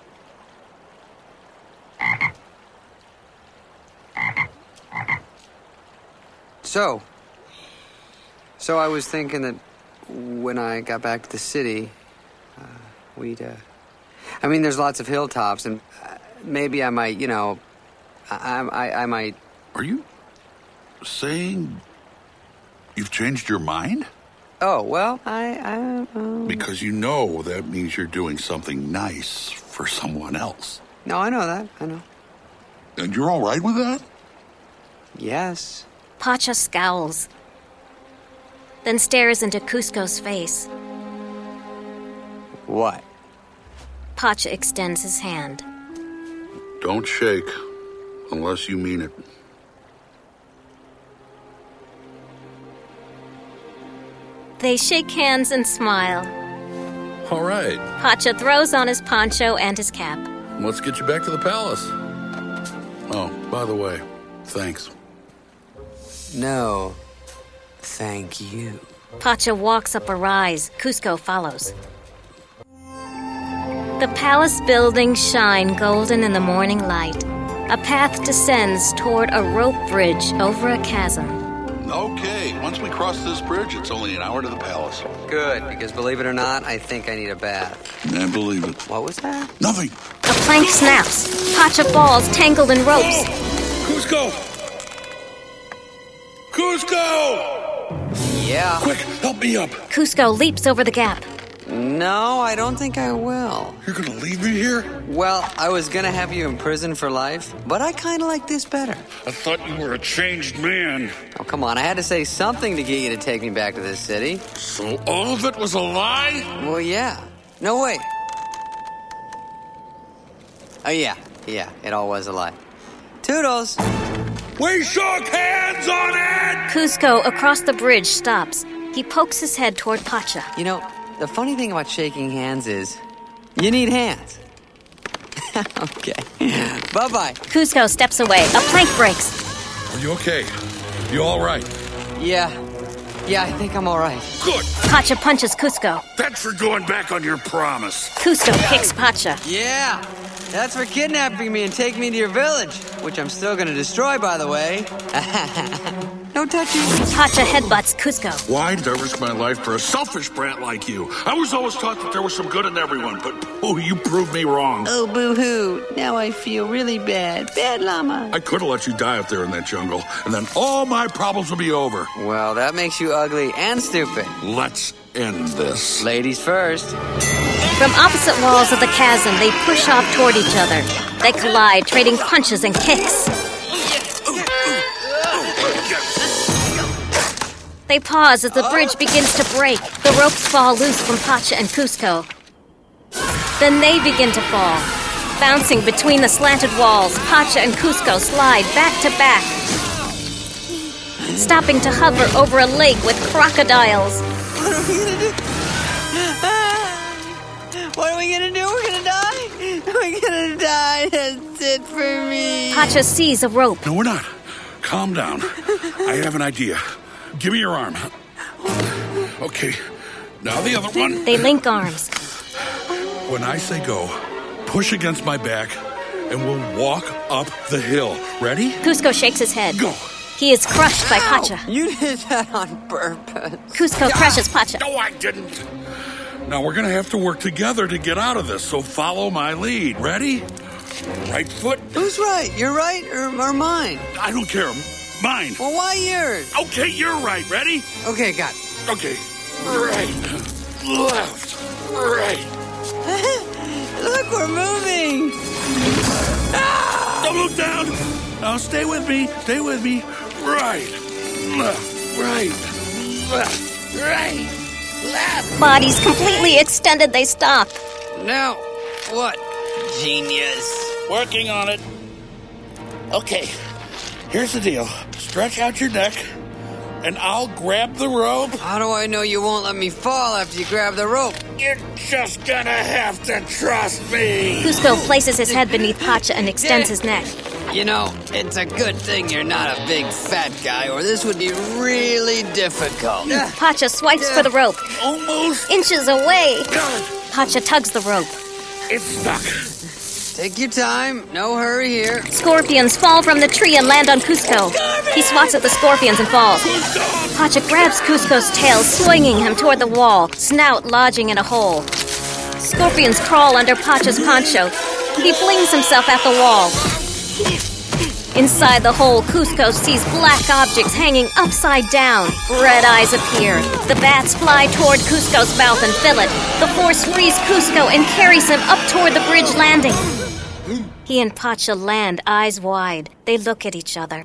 So, so I was thinking that when I got back to the city, uh, we'd, uh, I mean, there's lots of hilltops, and uh, maybe I might, you know, I, I, I might... Are you saying you've changed your mind? Oh, well, I, I, um... Because you know that means you're doing something nice for someone else. No, I know that, I know. And you're all right with that? Yes. Pacha scowls, then stares into Kuzco's face. What? Pacha extends his hand. Don't shake, unless you mean it. They shake hands and smile. All right. Pacha throws on his poncho and his cap. Let's get you back to the palace. Oh, by the way, thanks. No, thank you. Pacha walks up a rise. Kuzco follows. The palace buildings shine golden in the morning light. A path descends toward a rope bridge over a chasm. Okay, once we cross this bridge, it's only an hour to the palace. Good, because believe it or not, I think I need a bath. I believe it. What was that? Nothing. A plank snaps. Pacha falls, tangled in ropes. Kuzco! Kuzco! Yeah. Quick, help me up. Kuzco leaps over the gap. No, I don't think I will. You're gonna leave me here? Well, I was gonna have you in prison for life, but I kinda like this better. I thought you were a changed man. Oh, come on, I had to say something to get you to take me back to this city. So all of it was a lie? Well, yeah. No, wait. Oh, yeah, yeah, it all was a lie. Toodles! We shook hands on it! Kuzco, across the bridge, stops. He pokes his head toward Pacha. You know, the funny thing about shaking hands is you need hands. Okay. Bye-bye. Kuzco steps away. A plank breaks. Are you okay? You all right? Yeah. Yeah, I think I'm all right. Good. Pacha punches Kuzco. That's for going back on your promise. Kuzco kicks Pacha. Yeah. That's for kidnapping me and taking me to your village, which I'm still going to destroy, by the way. No touching. Pacha headbutts Kuzco. Why did I risk my life for a selfish brat like you? I was always taught that there was some good in everyone, but oh, you proved me wrong. Oh, boo-hoo. Now I feel really bad. Bad llama. I could have let you die up there in that jungle, and then all my problems would be over. Well, that makes you ugly and stupid. Let's end this. Ladies first. From opposite walls of the chasm, they push off toward each other. They collide, trading punches and kicks. They pause as the bridge begins to break. The ropes fall loose from Pacha and Kuzco. Then they begin to fall. Bouncing between the slanted walls, Pacha and Kuzco slide back to back, stopping to hover over a lake with crocodiles. What are we gonna do? What are we gonna do? We're gonna die? We're gonna die. That's it for me. Pacha sees a rope. No, we're not. Calm down. I have an idea. Give me your arm. Okay. Now the other one. They link arms. When I say go, push against my back, and we'll walk up the hill. Ready? Kuzco shakes his head. Go. He is crushed by Pacha. You did that on purpose. Kuzco crushes Pacha. No, I didn't. Now we're going to have to work together to get out of this, so follow my lead. Ready? Right foot. Who's right? You're right or, or mine? I don't care. Mine. Well, why yours? Okay, you're right. Ready? Okay, got it. Okay. Right. Left. Right. Look, we're moving. Ah! Don't look down. Now stay with me. Stay with me. Right. Left. Right. Left. Right. Left. Bodies completely extended, they stop. Now, what? Genius. Working on it. Okay. Here's the deal. Stretch out your neck, and I'll grab the rope. How do I know you won't let me fall after you grab the rope? You're just gonna have to trust me. Kuzco places his head beneath Pacha and extends his neck. You know, it's a good thing you're not a big fat guy, or this would be really difficult. Pacha swipes for the rope. Almost. Inches away. Pacha tugs the rope. It's stuck. Take your time. No hurry here. Scorpions fall from the tree and land on Kuzco. He swats at the scorpions and falls. Pacha grabs Kuzco's tail, swinging him toward the wall, snout lodging in a hole. Scorpions crawl under Pacha's poncho. He flings himself at the wall. Inside the hole, Kuzco sees black objects hanging upside down. Red eyes appear. The bats fly toward Kuzco's mouth and fill it. The force frees Kuzco and carries him up toward the bridge landing. He and Pacha land, eyes wide. They look at each other.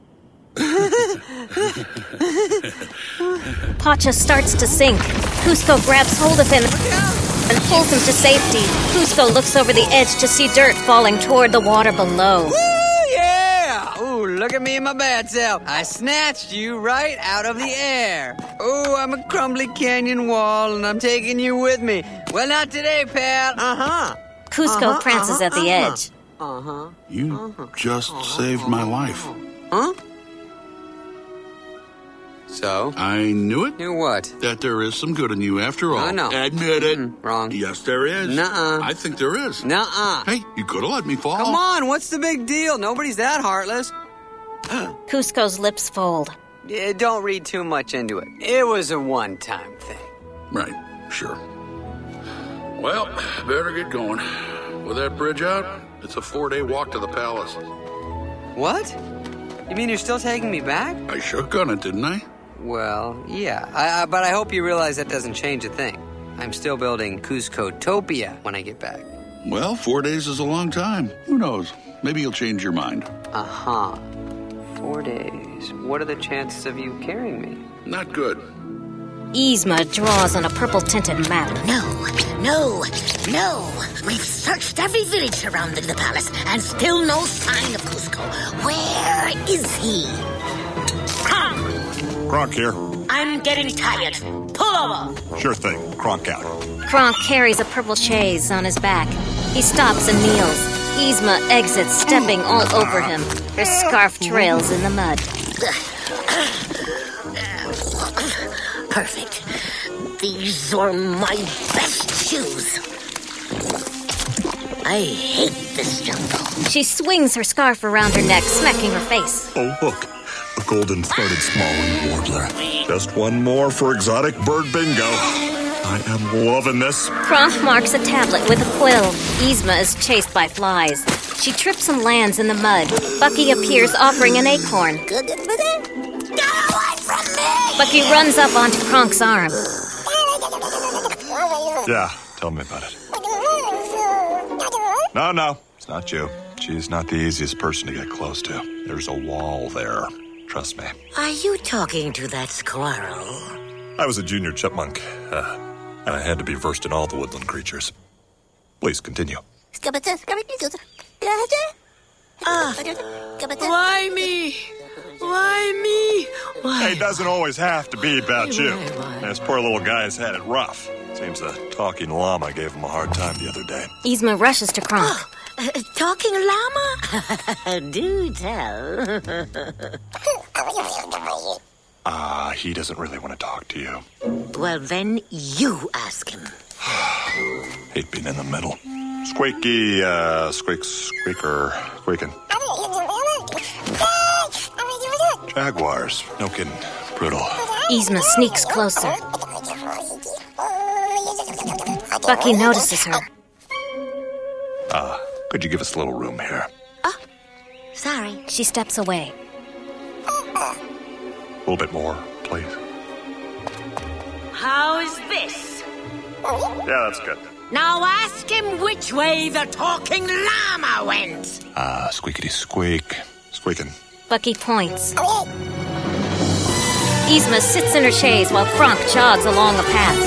Pacha starts to sink. Kuzco grabs hold of him and pulls him to safety. Kuzco looks over the edge to see dirt falling toward the water below. Woo, yeah! Ooh, look at me in my bad self. I snatched you right out of the air. Ooh, I'm a crumbly canyon wall, and I'm taking you with me. Well, not today, pal. Uh-huh. Kuzco uh-huh, prances uh-huh, at the uh-huh. edge. Uh-huh. You uh-huh. just uh-huh. saved my life. Huh? So? I knew it. Knew what? That there is some good in you after all. No, no. Admit it. Mm, wrong. Yes, there is. Nuh-uh. I think there is. Nuh-uh. Hey, you could have let me fall. Come on, what's the big deal? Nobody's that heartless. Cusco's lips fold. Yeah, don't read too much into it. It was a one-time thing. Right, sure. Well, better get going. With that bridge out, it's a four-day walk to the palace. What? You mean you're still taking me back? I shook on it, didn't I? Well, yeah. I, I, but I hope you realize that doesn't change a thing. I'm still building Cusco-topia when I get back. Well, four days is a long time. Who knows? Maybe you'll change your mind. Uh-huh. Four days. What are the chances of you carrying me? Not good. Yzma draws on a purple-tinted map. No, no, no. We've searched every village surrounding the palace, and still no sign of Cusco. Where is he? Kronk! Kronk here. I'm getting tired. Pull over. Sure thing. Kronk out. Kronk carries a purple chaise on his back. He stops and kneels. Yzma exits, stepping all over him. Her scarf trails in the mud. Perfect. These are my best shoes. I hate this jungle. She swings her scarf around her neck, smacking her face. Oh, look. A golden-throated small-winged warbler. Just one more for exotic bird bingo. I am loving this. Kronk marks a tablet with a quill. Yzma is chased by flies. She trips and lands in the mud. Bucky appears offering an acorn. Get away from me! Bucky runs up onto Kronk's arm. Yeah, tell me about it. No, no, it's not you. She's not the easiest person to get close to. There's a wall there. Trust me. Are you talking to that squirrel? I was a junior chipmunk, uh, and I had to be versed in all the woodland creatures. Please, continue. Ah, why me? Why me? Why? Hey, it doesn't always have to be about you. This poor little guy's had it rough. Seems the talking llama gave him a hard time the other day. Yzma rushes to Kronk. Uh, talking llama? Do tell. Ah, uh, he doesn't really want to talk to you. Well, then you ask him. Hate being in the middle. Squeaky, uh, squeak, squeaker, squeaking. Jaguars. No kidding. Brutal. Yzma sneaks closer. Bucky notices her. Ah, uh, could you give us a little room here? Oh, sorry. She steps away. A little bit more, please. How is this? Yeah, that's good. Now ask him which way the talking llama went. Ah, uh, squeakity squeak. Squeaking. Bucky points. Yzma sits in her chaise while Kronk jogs along a path.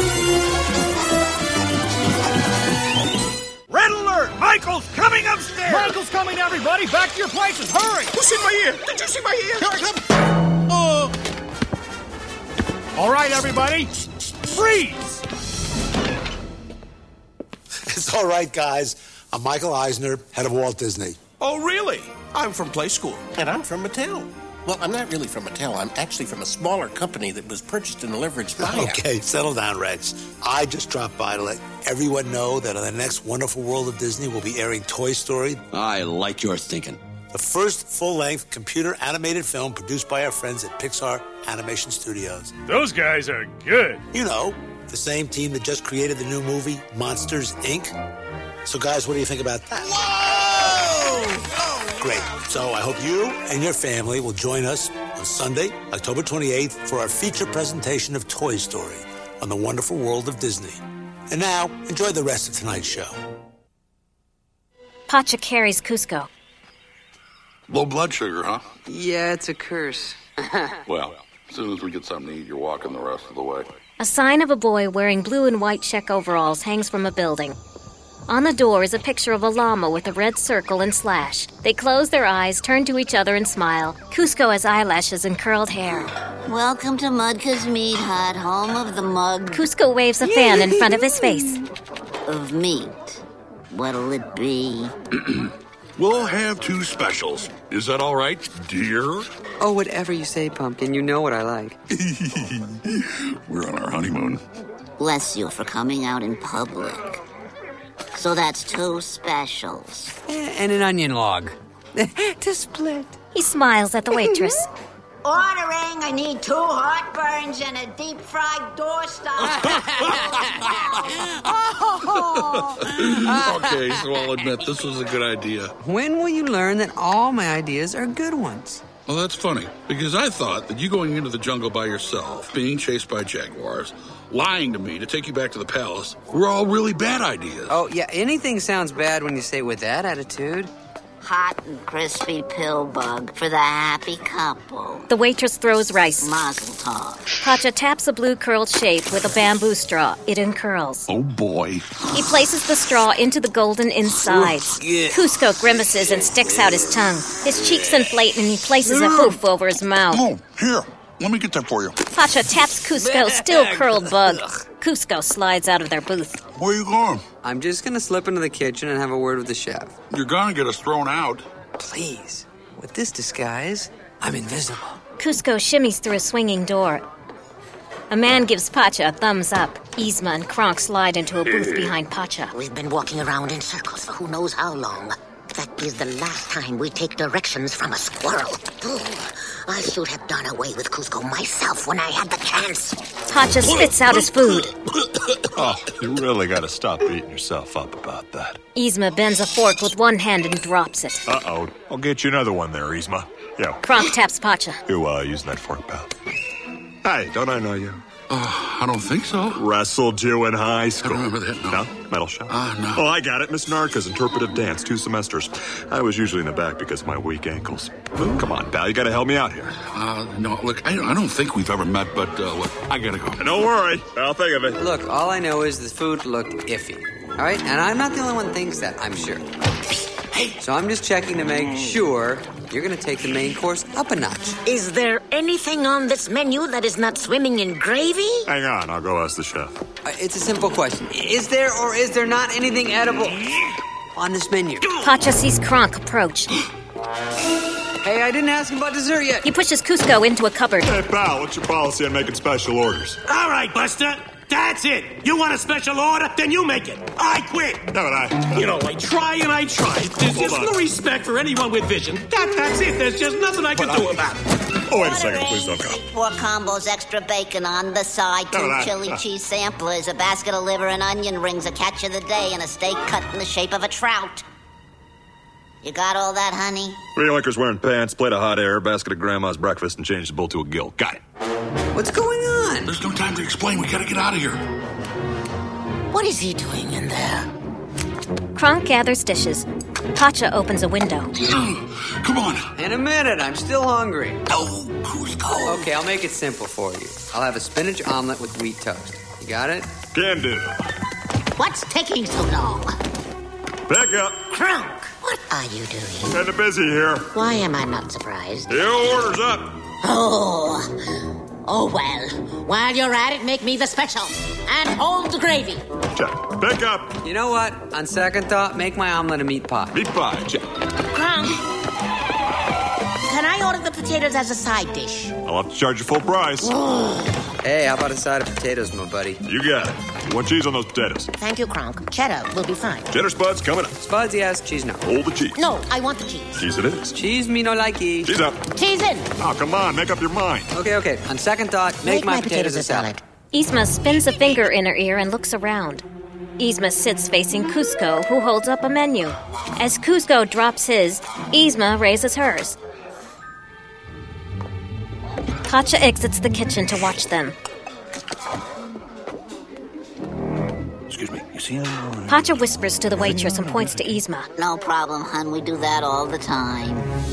Red alert! Michael's coming upstairs! Michael's coming, everybody! Back to your places! Hurry! Who's in my ear? Did you see my ear? Here I come! Oh! All right, everybody! Freeze! It's all right, guys. I'm Michael Eisner, head of Walt Disney. Oh, really? I'm from Play School. And I'm from Mattel. Well, I'm not really from Mattel. I'm actually from a smaller company that was purchased and leveraged by Okay, settle down, Rex. I just dropped by to let everyone know that on the next Wonderful World of Disney, we'll be airing Toy Story. I like your thinking. The first full-length computer animated film produced by our friends at Pixar Animation Studios. Those guys are good. You know, the same team that just created the new movie, Monsters, Incorporated. So, guys, what do you think about that? Whoa! Great. So I hope you and your family will join us on Sunday, October twenty-eighth, for our feature presentation of Toy Story on the Wonderful World of Disney. And now, enjoy the rest of tonight's show. Pacha carries Cusco. Low blood sugar, huh? Yeah, it's a curse. Well, as soon as we get something to eat, you're walking the rest of the way. A sign of a boy wearing blue and white check overalls hangs from a building. On the door is a picture of a llama with a red circle and slash. They close their eyes, turn to each other, and smile. Cusco has eyelashes and curled hair. Welcome to Mudka's Meat Hut, home of the mug. Cusco waves a fan in front of his face. Of meat. What'll it be? We'll have two specials. Is that all right, dear? Oh, whatever you say, Pumpkin. You know what I like. We're on our honeymoon. Bless you for coming out in public. So that's two specials. And an onion log. To split. He smiles at the waitress. Ordering, I need two heartburns and a deep-fried doorstop. Okay, so I'll admit this was a good idea. When will you learn that all my ideas are good ones? Well, that's funny, because I thought that you going into the jungle by yourself, being chased by jaguars, lying to me to take you back to the palace, were all really bad ideas. Oh, yeah, anything sounds bad when you say it with that attitude. Hot and crispy pill bug for the happy couple. The waitress throws rice. Mazel tov. Pacha taps a blue curled shape with a bamboo straw. It uncurls. Oh, boy. He places the straw into the golden insides. Yeah. Cusco grimaces and sticks out his tongue. His cheeks inflate and he places a hoof over his mouth. Oh, here. Let me get that for you. Pacha taps Cusco's still curled bug. Cusco slides out of their booth. Where you going? I'm just gonna slip into the kitchen and have a word with the chef. You're gonna get us thrown out. Please. With this disguise, I'm invisible. Cusco shimmies through a swinging door. A man gives Pacha a thumbs up. Yzma and Kronk slide into a booth behind Pacha. We've been walking around in circles for who knows how long. That is the last time we take directions from a squirrel. Ooh, I should have done away with Cusco myself when I had the chance. Pacha spits out his food. Oh, you really gotta stop beating yourself up about that. Yzma bends a fork with one hand and drops it. Uh-oh. I'll get you another one there, Yzma. Yo. Kronk taps Pacha. You, uh, using that fork, pal? Hey, don't I know you? Uh, I don't think so. Wrestled you in high school. I don't remember that, no. No? Metal Shop? Ah, uh, no. Oh, I got it. Miss Narca's interpretive dance, two semesters. I was usually in the back because of my weak ankles. Come on, pal, you gotta help me out here. Uh, no, look, I, I don't think we've ever met, but, uh, look, I gotta go. Don't worry. I'll think of it. Look, all I know is the food looked iffy. All right? And I'm not the only one who thinks that, I'm sure. Hey. So I'm just checking to make sure you're gonna take the main course up a notch. Is there anything on this menu that is not swimming in gravy? Hang on, I'll go ask the chef. Uh, it's a simple question. Is there or is there not anything edible on this menu? Pacha sees Kronk approach. Hey, I didn't ask him about dessert yet. He pushes Cusco into a cupboard. Hey, pal, what's your policy on making special orders? All right, Buster. That's it. You want a special order? Then you make it. I quit. No, but I... You know, I try and I try. There's Hold just on. no respect for anyone with vision. That, that's it. There's just nothing I can But do I- about it. Oh, wait a second, please don't go. Four combos, extra bacon on the side, two No, no, chili no. cheese samplers, a basket of liver and onion rings, a catch of the day, and a steak cut in the shape of a trout. You got all that, honey? Three liquors wearing pants, plate of hot air, basket of grandma's breakfast, and changed the bowl to a gill. Got it. What's going on? There's no time to explain. We gotta get out of here. What is he doing in there? Kronk gathers dishes. Pacha opens a window. Come on. In a minute, I'm still hungry. Oh, Cusco. Okay, I'll make it simple for you. I'll have a spinach omelet with wheat toast. You got it? Can do. What's taking so long? Back up. Kronk, what are you doing? Kinda busy here. Why am I not surprised? Your order's up. Oh, oh well. While you're at it, make me the special. And hold the gravy. Check. Back up. You know what? On second thought, make my omelet a meat pie. Meat pie. Check. Kronk, can I order the potatoes as a side dish? I'll have to charge you full price. Hey, how about a side of potatoes, my buddy? You got it. You want cheese on those potatoes? Thank you, Kronk. Cheddar will be fine. Cheddar spuds coming up. Spuds, yes. Cheese, no. Hold the cheese. No, I want the cheese. Cheese it is. Cheese, me no likey. Cheese up. Cheese in. Oh, come on. Make up your mind. Okay, okay. On second thought, make, my, potatoes, a salad. Yzma spins a finger in her ear and looks around. Yzma sits facing Cusco, who holds up a menu. As Cusco drops his, Yzma raises hers. Pacha exits the kitchen to watch them. Excuse me. You see anyone? Pacha whispers to the waitress and points to Yzma. No problem, hun. We do that all the time.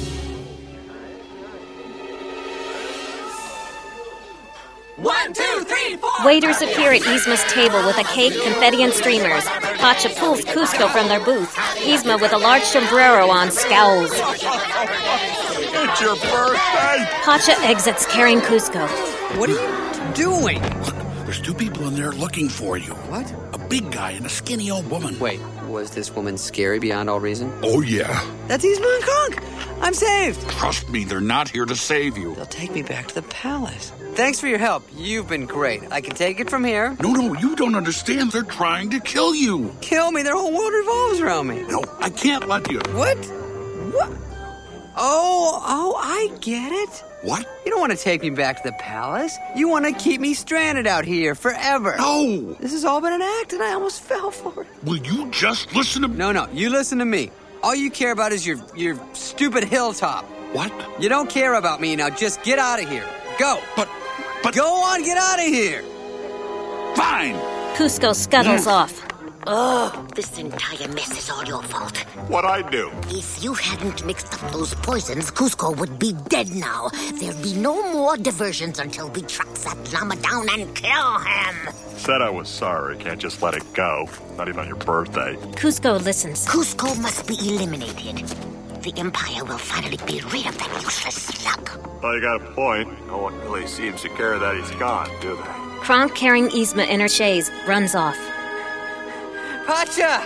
One, two, three, four. Waiters appear at Yzma's table with a cake, confetti, and streamers. Pacha pulls Cusco from their booth. Yzma, with a large sombrero on, scowls. It's your birthday. Pacha exits carrying Cusco. What are you doing? There's two people in there looking for you. What? A big guy and a skinny old woman. Wait, was this woman scary beyond all reason? Oh, yeah. That's Yzma and Kronk. I'm saved. Trust me, they're not here to save you. They'll take me back to the palace. Thanks for your help. You've been great. I can take it from here. No, no, you don't understand. They're trying to kill you. Kill me. Their whole world revolves around me. No, I can't let you. What? What? Oh, oh, I get it. What? You don't want to take me back to the palace. You want to keep me stranded out here forever. No. This has all been an act, and I almost fell for it. Will you just listen to me? No, no, you listen to me. All you care about is your your stupid hilltop. What? You don't care about me now. Just get out of here. Go. But, but... Go on, get out of here. Fine. Cusco scuttles off. Oh, this entire mess is all your fault. What'd I do? If you hadn't mixed up those poisons, Cusco would be dead now. There'd be no more diversions until we track that llama down and kill him. Said I was sorry. Can't just let it go. Not even on your birthday. Cusco listens. Cusco must be eliminated. The Empire will finally be rid of that useless slug. Well, you got a point. No one really seems to care that he's gone, do they? Kronk, carrying Yzma in her chaise, runs off. Pacha!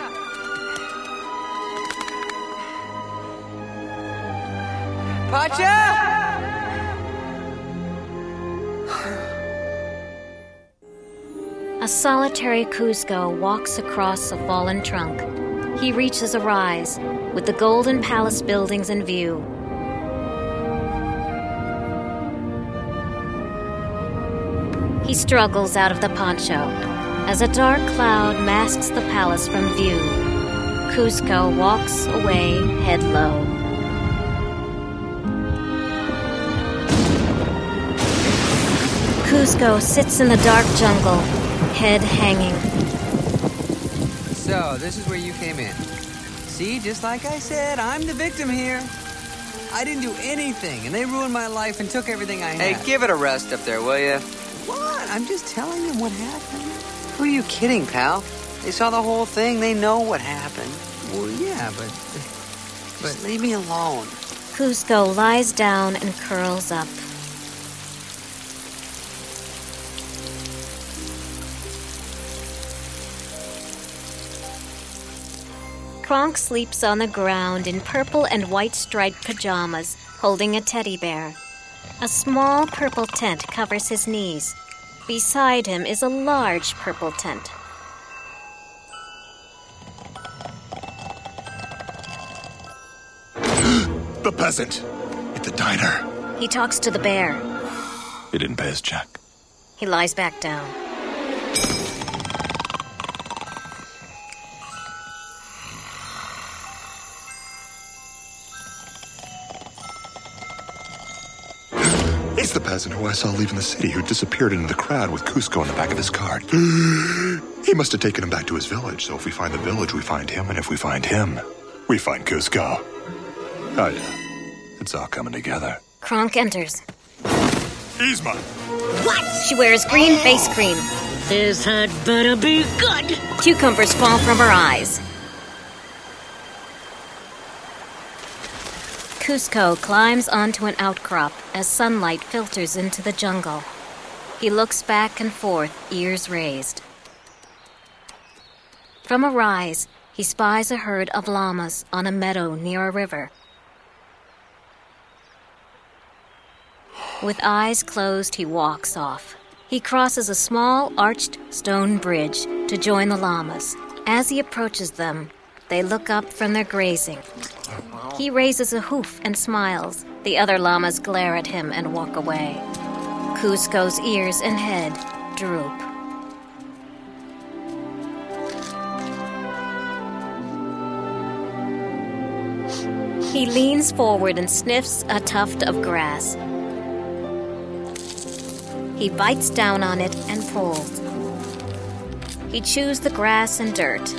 Pacha! A solitary Cusco walks across a fallen trunk. He reaches a rise, with the Golden Palace buildings in view. He struggles out of the poncho. As a dark cloud masks the palace from view, Cusco walks away head low. Cusco sits in the dark jungle, head hanging. So, this is where you came in. See, just like I said, I'm the victim here. I didn't do anything, and they ruined my life and took everything I had. Hey, give it a rest up there, will you? What? I'm just telling them what happened. Who are you kidding, pal? They saw the whole thing. They know what happened. Well, yeah, but... But leave me alone. Cusco lies down and curls up. Kronk sleeps on the ground in purple and white striped pajamas, holding a teddy bear. A small purple tent covers his knees. Beside him is a large purple tent. The peasant at the diner. He talks to the bear. He didn't pay his check. He lies back down. It's the peasant who I saw leaving the city who disappeared into the crowd with Cusco in the back of his cart. He must have taken him back to his village, so if we find the village, we find him, and if we find him, we find Cusco. Oh, yeah. It's all coming together. Kronk enters. Yzma! What? She wears green face cream. This had better be good. Cucumbers fall from her eyes. Cusco climbs onto an outcrop as sunlight filters into the jungle. He looks back and forth, ears raised. From a rise, he spies a herd of llamas on a meadow near a river. With eyes closed, he walks off. He crosses a small, arched stone bridge to join the llamas. As he approaches them, they look up from their grazing. He raises a hoof and smiles. The other llamas glare at him and walk away. Cusco's ears and head droop. He leans forward and sniffs a tuft of grass. He bites down on it and pulls. He chews the grass and dirt.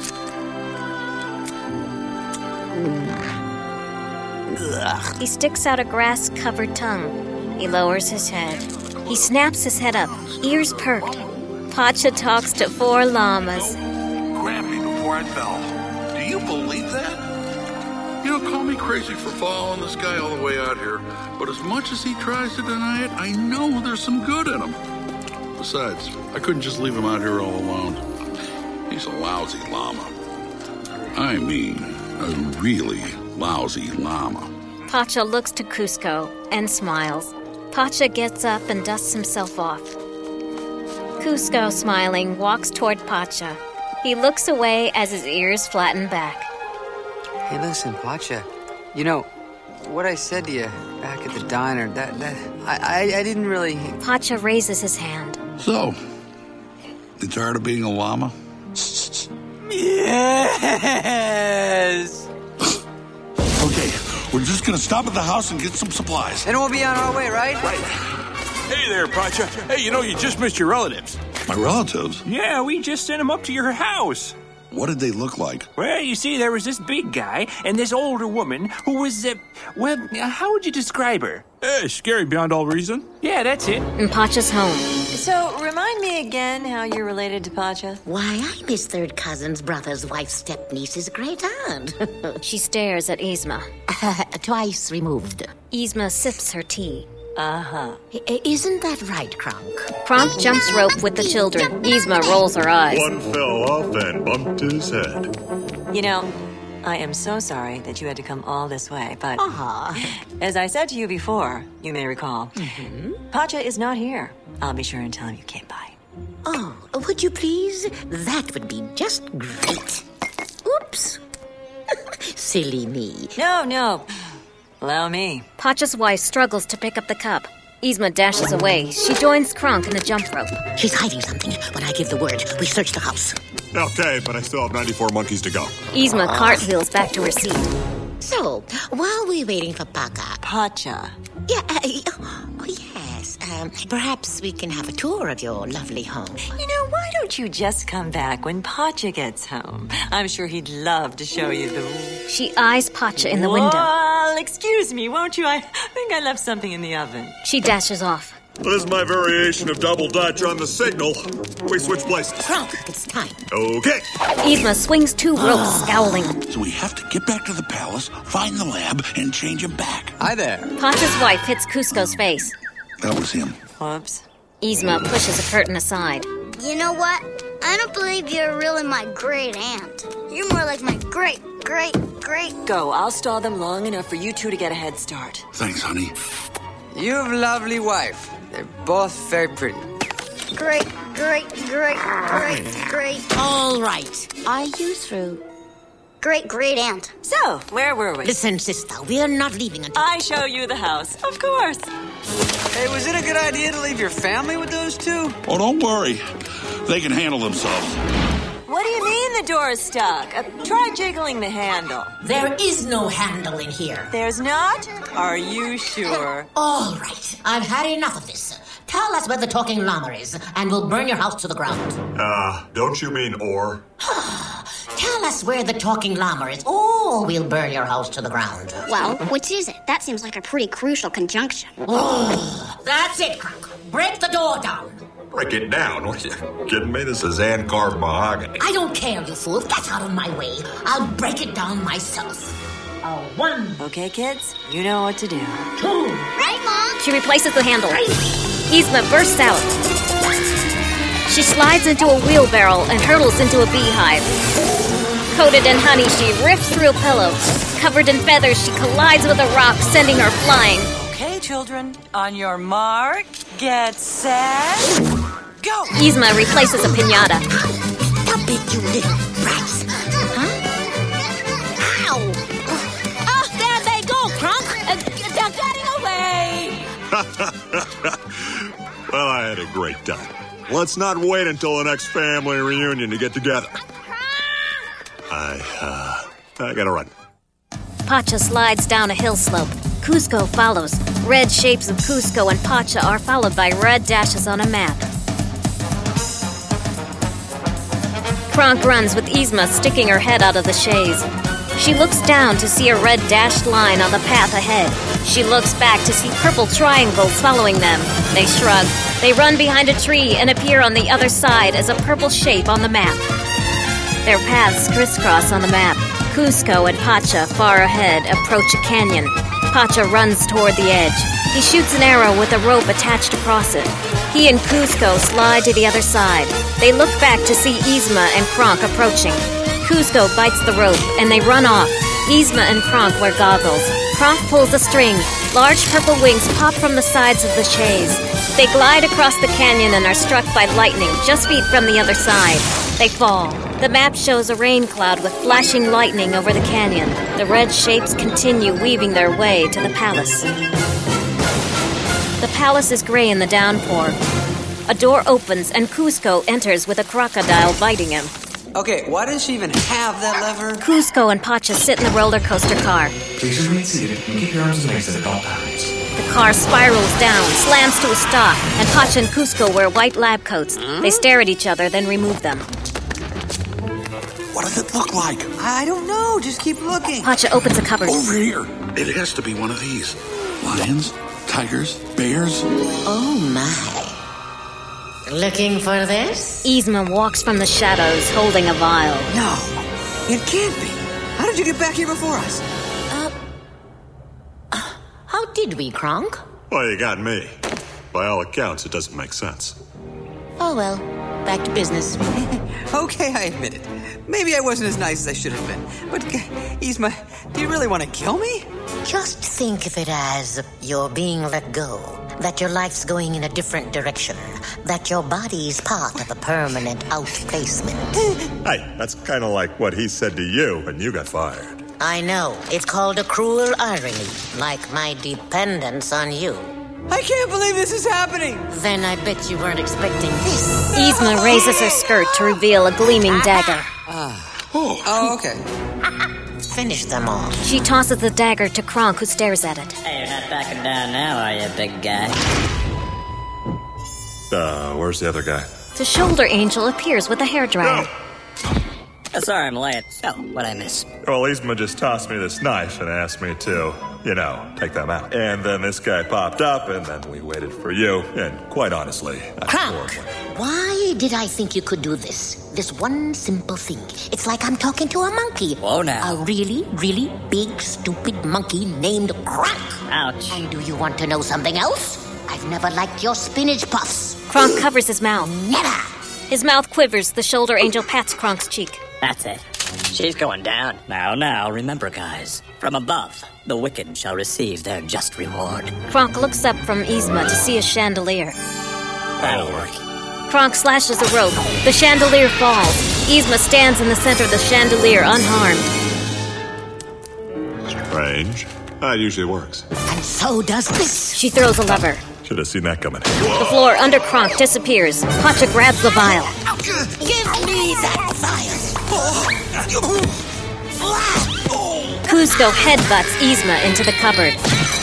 He sticks out a grass-covered tongue. He lowers his head. He snaps his head up, ears perked. Pacha talks to four llamas. Grabbed me before I fell. Do you believe that? You know, call me crazy for following this guy all the way out here, but as much as he tries to deny it, I know there's some good in him. Besides, I couldn't just leave him out here all alone. He's a lousy llama. I mean, a really lousy llama. Pacha looks to Cusco and smiles. Pacha gets up and dusts himself off. Cusco, smiling, walks toward Pacha. He looks away as his ears flatten back. Hey, listen, Pacha. You know, what I said to you back at the diner, that, that I, I, I didn't really... Pacha raises his hand. So, you tired of being a llama? Yes! Okay, We're just gonna stop at the house and get some supplies. And we'll be on our way, right? Right. Hey there, Pacha. Hey, you know, you just missed your relatives. My relatives? Yeah, we just sent them up to your house. What did they look like? Well, you see, there was this big guy and this older woman who was, uh, well, how would you describe her? Eh, scary beyond all reason. Yeah, that's it. In Pacha's home. So, remind me again how you're related to Pacha. Why, I'm his third cousin's brother's wife's step-niece's great aunt. She stares at Yzma. Uh, twice removed. Yzma sips her tea. Uh-huh. I- isn't that right, Kronk? Kronk jumps rope with the children. Yzma rolls her eyes. One fell off and bumped his head. You know, I am so sorry that you had to come all this way, but uh-huh. as I said to you before, you may recall, mm-hmm. Pacha is not here. I'll be sure and tell him you came by. Oh, would you please? That would be just great. Oops. Silly me. No, no. Allow me. Pacha's wife struggles to pick up the cup. Yzma dashes away. She joins Kronk in the jump rope. She's hiding something. When I give the word, we search the house. Okay, but I still have ninety-four monkeys to go. Yzma uh. cartwheels back to her seat. So, while we're waiting for Pacha... Pacha? Yeah, uh, oh, yes. Um, perhaps we can have a tour of your lovely home. You know, why don't you just come back when Pacha gets home? I'm sure he'd love to show you the... She eyes Pacha in the window. Well, excuse me, won't you? I think I left something in the oven. She dashes off. This is my variation of double dutch on the signal. We switch places. Kronk, it's time. Okay. Yzma swings two ropes, scowling. So we have to get back to the palace, find the lab, and change him back. Hi there. Pacha's wife hits Kuzco's face. That was him. Whoops. Yzma pushes a curtain aside. You know what? I don't believe you're really my great aunt. You're more like my great, great, great... Go, I'll stall them long enough for you two to get a head start. Thanks, honey. You have a lovely wife. They're both very pretty. Great, great, great, great, great. All right. Are you through? Great, great aunt. So, where were we? Listen, sister, we're not leaving until... I show you the house, of course. Hey, was it a good idea to leave your family with those two? Oh, don't worry. They can handle themselves. What do you mean the door is stuck? Uh, try jiggling the handle. There is no handle in here. There's not? Are you sure? All right. I've had enough of this. Tell us where the talking llama is, and we'll burn your house to the ground. Uh, don't you mean or? Tell us where the talking llama is, or we'll burn your house to the ground. Well, which is it? That seems like a pretty crucial conjunction. Oh, that's it, Kronk. Break the door down. Break it down? What are you kidding me? This is hand-carved mahogany. I don't care, you fool. Get out of my way. I'll break it down myself. A one. Okay, kids, you know what to do. Two. Right, Mom? She replaces the handle. Yzma bursts out. She slides into a wheelbarrow and hurtles into a beehive. Coated in honey, she rips through a pillow. Covered in feathers, she collides with a rock, sending her flying. Okay, children, on your mark, get set, go! Yzma replaces a piñata. Stop it, you little brats. Huh? Ow! Oh, there they go, Kronk. Uh, they're getting away. Well, I had a great time. Let's not wait until the next family reunion to get together. I, uh, I gotta run. Pacha slides down a hill slope. Kuzco follows. Red shapes of Kuzco and Pacha are followed by red dashes on a map. Kronk runs with Yzma sticking her head out of the chaise. She looks down to see a red dashed line on the path ahead. She looks back to see purple triangles following them. They shrug. They run behind a tree and appear on the other side as a purple shape on the map. Their paths crisscross on the map. Kuzco and Pacha, far ahead, approach a canyon. Pacha runs toward the edge. He shoots an arrow with a rope attached across it. He and Kuzco slide to the other side. They look back to see Yzma and Kronk approaching. Kuzco bites the rope, and they run off. Yzma and Kronk wear goggles. Kronk pulls a string. Large purple wings pop from the sides of the chaise. They glide across the canyon and are struck by lightning just feet from the other side. They fall. The map shows a rain cloud with flashing lightning over the canyon. The red shapes continue weaving their way to the palace. The palace is gray in the downpour. A door opens and Kuzco enters with a crocodile biting him. Okay, why does she even have that lever? Kuzco and Pacha sit in the roller coaster car. Please remain seated and keep your arms and legs at all times. The car spirals down, slams to a stop, and Pacha and Kuzco wear white lab coats. Huh? They stare at each other, then remove them. What does it look like? I don't know. Just keep looking. Pacha opens a cupboard. Over here. It has to be one of these. Lions, tigers, bears. Oh, my. Looking for this? Yzma walks from the shadows, holding a vial. No, it can't be. How did you get back here before us? Uh, uh how did we, Kronk? Well, you got me. By all accounts, it doesn't make sense. Oh, well. Back to business. Okay, I admit it. Maybe I wasn't as nice as I should have been. But, Yzma, do you really want to kill me? Just think of it as you're being let go. That your life's going in a different direction. That your body's part of a permanent outplacement. Hey, that's kind of like what he said to you when you got fired. I know. It's called a cruel irony. Like my dependence on you. I can't believe this is happening! Then I bet you weren't expecting this. Yzma raises her skirt to reveal a gleaming dagger. Ah. Oh. oh, okay. Finish them all. She tosses the dagger to Kronk, who stares at it. Hey, you're not backing down now, are you, big guy? Uh, where's the other guy? The shoulder angel appears with a hairdryer. Oh, sorry, I'm late. Oh, what'd I miss? Well, Yzma just tossed me this knife and asked me to, you know, take them out. And then this guy popped up, and then we waited for you. And quite honestly, I Kronk, why did I think you could do this? This one simple thing. It's like I'm talking to a monkey. Whoa, now. A really, really big, stupid monkey named Kronk. Ouch. And do you want to know something else? I've never liked your spinach puffs. Kronk covers his mouth. Never. His mouth quivers. The shoulder angel pats Kronk's cheek. That's it. She's going down. Now, now, remember, guys. From above, the wicked shall receive their just reward. Kronk looks up from Yzma to see a chandelier. That'll work. Kronk slashes a rope. The chandelier falls. Yzma stands in the center of the chandelier, unharmed. Strange. That usually works. And so does this. She throws a lever. Should have seen that coming. The floor under Kronk disappears. Pacha grabs the vial. Give me that vial. Kuzco headbutts Yzma into the cupboard.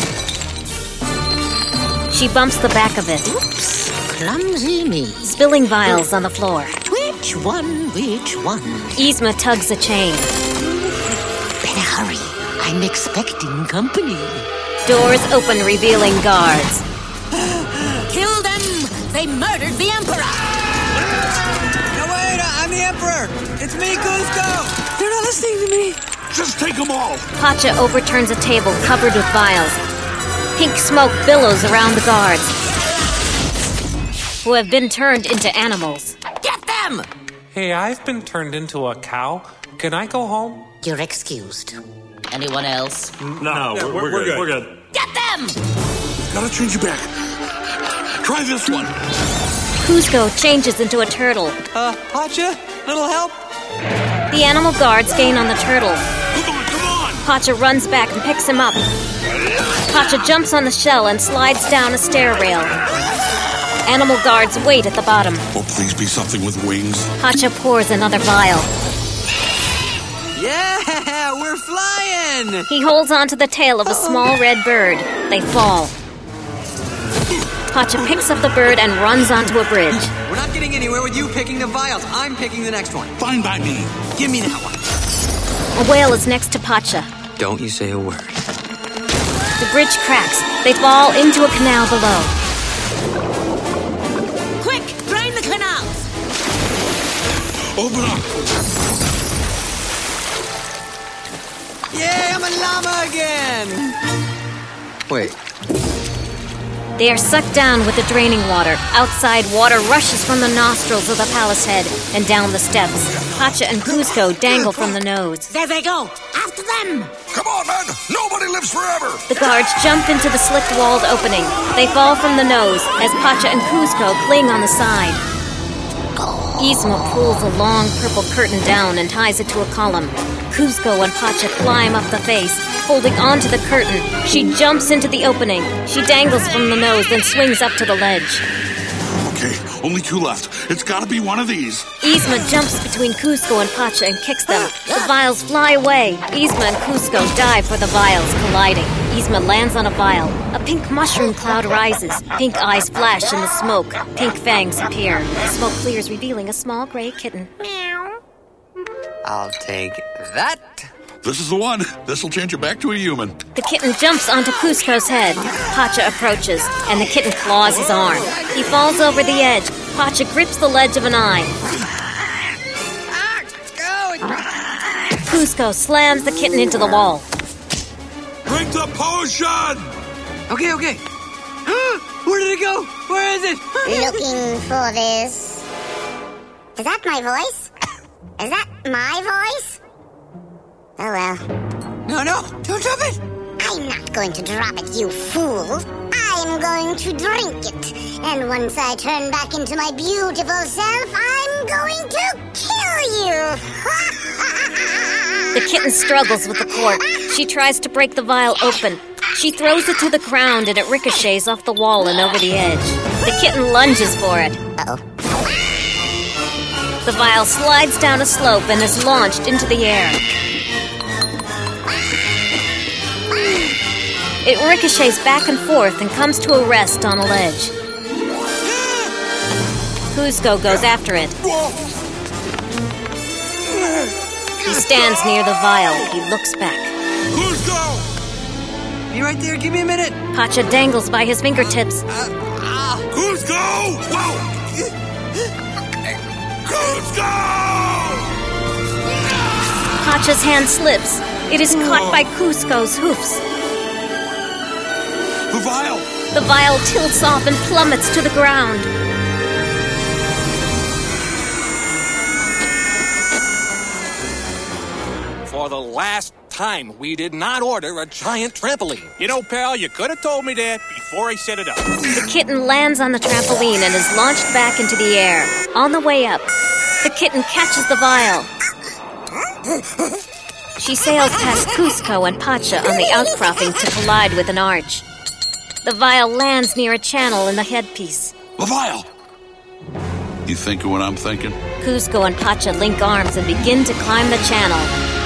She bumps the back of it. Oops, clumsy me. Spilling vials on the floor. Which one, which one? Yzma tugs a chain. Better hurry. I'm expecting company. Doors open, revealing guards. Kill them! They murdered the Emperor! No, wait, I'm the Emperor! It's me, Kuzco! They're not listening to me! Just take them all! Pacha overturns a table covered with vials. Pink smoke billows around the guards, who have been turned into animals. Get them! Hey, I've been turned into a cow. Can I go home? You're excused. Anyone else? No, no we're, we're, we're, good. we're good. Get them! Gotta change you back. Try this one. Kuzco changes into a turtle. Uh, Pacha? Little help? The animal guards gain on the turtle. Come on, come on! Pacha runs back and picks him up. Pacha jumps on the shell and slides down a stair rail. Animal guards wait at the bottom. Oh, please be something with wings. Pacha pours another vial. Yeah, we're flying! He holds onto the tail of a small red bird. They fall. Pacha picks up the bird and runs onto a bridge. We're not getting anywhere with you picking the vials. I'm picking the next one. Fine by me. Give me that one. A whale is next to Pacha. Don't you say a word. The bridge cracks. They fall into a canal below. Quick, drain the canals! Open up! Yay, I'm a llama again! Wait. They are sucked down with the draining water. Outside, water rushes from the nostrils of the palace head and down the steps. Pacha and Kuzco dangle from the nose. There they go! After them! Come on, man! Nobody lives forever! The guards jump into the slick-walled opening. They fall from the nose as Pacha and Kuzco cling on the side. Yzma pulls a long purple curtain down and ties it to a column. Kuzco and Pacha climb up the face, holding onto the curtain. She jumps into the opening. She dangles from the nose, then swings up to the ledge. Okay, only two left. It's gotta be one of these. Yzma jumps between Kuzco and Pacha and kicks them. The vials fly away. Yzma and Kuzco dive for the vials, colliding. Yzma lands on a vial. A pink mushroom cloud rises. Pink eyes flash in the smoke. Pink fangs appear. The smoke clears, revealing a small gray kitten. I'll take that. This is the one. This'll change you back to a human. The kitten jumps onto Kuzco's head. Pacha approaches, and the kitten claws his arm. He falls over the edge. Pacha grips the ledge of an eye. Kuzco slams the kitten into the wall. Drink the potion! Okay, okay. Where did it go? Where is it? Looking for this. Is that my voice? Is that my voice? Oh well. No, no, don't drop it! I'm not going to drop it, you fool. I'm going to drink it. And once I turn back into my beautiful self, I'm going to kill you. The kitten struggles with the cork. She tries to break the vial open. She throws it to the ground and it ricochets off the wall and over the edge. The kitten lunges for it. Uh-oh. The vial slides down a slope and is launched into the air. It ricochets back and forth and comes to a rest on a ledge. Kuzco goes after it. He stands near the vial. He looks back. Kuzco! Be right there. Give me a minute. Pacha dangles by his fingertips. Kuzco! Whoa! Kuzco! Pacha's hand slips. It is caught by Kuzco's hoofs. The vial! The vial tilts off and plummets to the ground. For the last time, we did not order a giant trampoline. You know, pal, you could have told me that before I set it up. The kitten lands on the trampoline and is launched back into the air. On the way up, the kitten catches the vial. She sails past Kuzco and Pacha on the outcropping to collide with an arch. The vial lands near a channel in the headpiece. The vial! You thinking what I'm thinking? Kuzco and Pacha link arms and begin to climb the channel.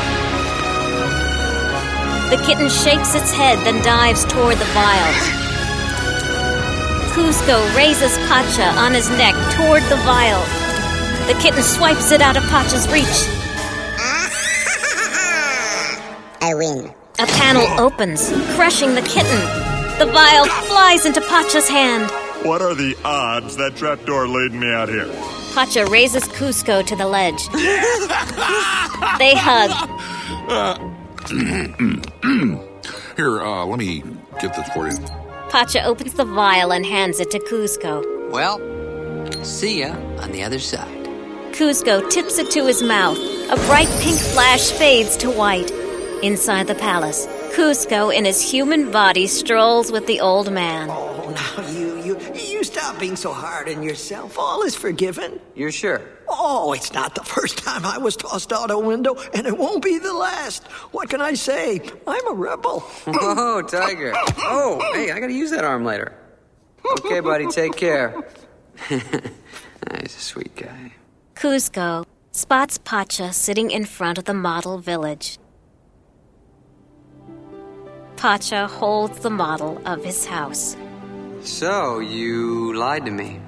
The kitten shakes its head, then dives toward the vial. Kuzco raises Pacha on his neck toward the vial. The kitten swipes it out of Pacha's reach. I win. A panel opens, crushing the kitten. The vial flies into Pacha's hand. What are the odds that trapdoor laid me out here? Pacha raises Kuzco to the ledge. They hug. Uh, Here, uh, let me get this for you. Pacha opens the vial and hands it to Kuzco. Well, see ya on the other side. Kuzco tips it to his mouth. A bright pink flash fades to white. Inside the palace, Kuzco in his human body strolls with the old man. Oh, now you, you, you stop being so hard on yourself. All is forgiven. You're sure? Oh, it's not the first time I was tossed out a window, and it won't be the last. What can I say? I'm a rebel. Whoa, Tiger. Oh, hey, I gotta use that arm later. Okay, buddy, take care. He's a sweet guy. Kuzco spots Pacha sitting in front of the model village. Pacha holds the model of his house. So, you lied to me.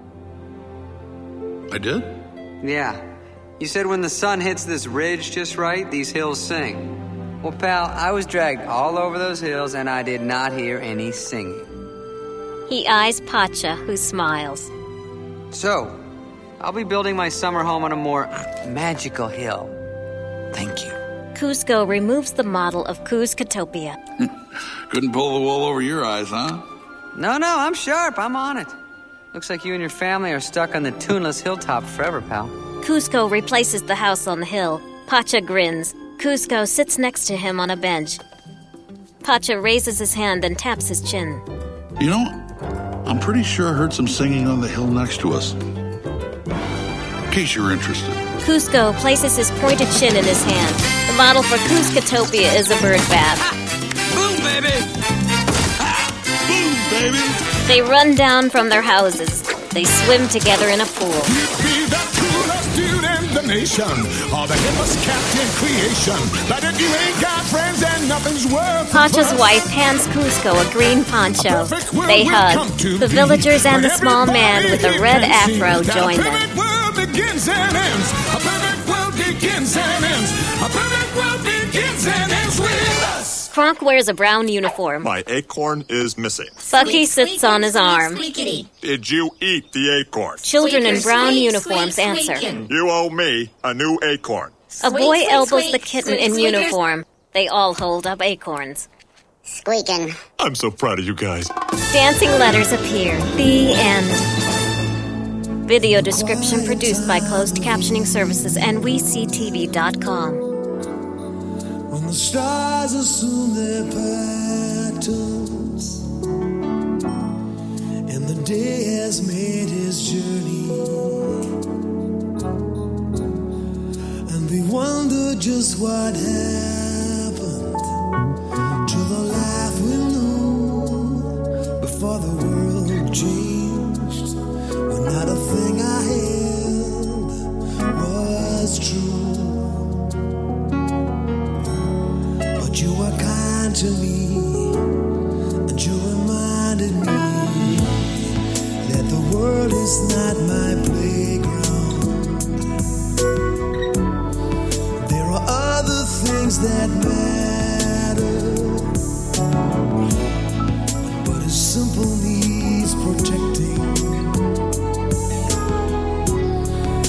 I did? Yeah. You said when the sun hits this ridge just right, these hills sing. Well, pal, I was dragged all over those hills and I did not hear any singing. He eyes Pacha, who smiles. So, I'll be building my summer home on a more magical hill. Thank you. Kuzco removes the model of Kuzcotopia. Couldn't pull the wool over your eyes, huh? No, no, I'm sharp. I'm on it. Looks like you and your family are stuck on the tuneless hilltop forever, pal. Kuzco replaces the house on the hill. Pacha grins. Kuzco sits next to him on a bench. Pacha raises his hand and taps his chin. You know, I'm pretty sure I heard some singing on the hill next to us. In case you're interested. Kuzco places his pointed chin in his hand. The model for Kuzcotopia is a bird bath. Boom, baby! Boom, baby! They run down from their houses. They swim together in a pool. Be the coolest dude in the nation, or the hippest cat in creation. But if you ain't got friends, then nothing's worth the Pancho's fuss. wife hands Cusco a green poncho. They we'll hug. come to The be, villagers and the where small man with the everybody red can see afro that join a them. perfect world begins and ends. A perfect world begins and ends. A perfect world begins and ends with us. Kronk wears a brown uniform. My acorn is missing. Bucky sits on his arm. Did you eat the acorn? Children in brown uniforms answer. You owe me a new acorn. A boy elbows the kitten in uniform. They all hold up acorns. Squeaking. I'm so proud of you guys. Dancing letters appear. The end. Video description produced by Closed Captioning Services and we c t v dot com. When the stars assume their patterns and the day has made his journey, and we wonder just what happened to the life we knew before the world changed, when not a thing I held was true. You were kind to me, and you reminded me that the world is not my playground. There are other things that matter, but a simple needs protecting.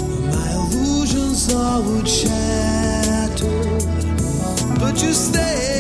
My illusions all would shatter, but you stay.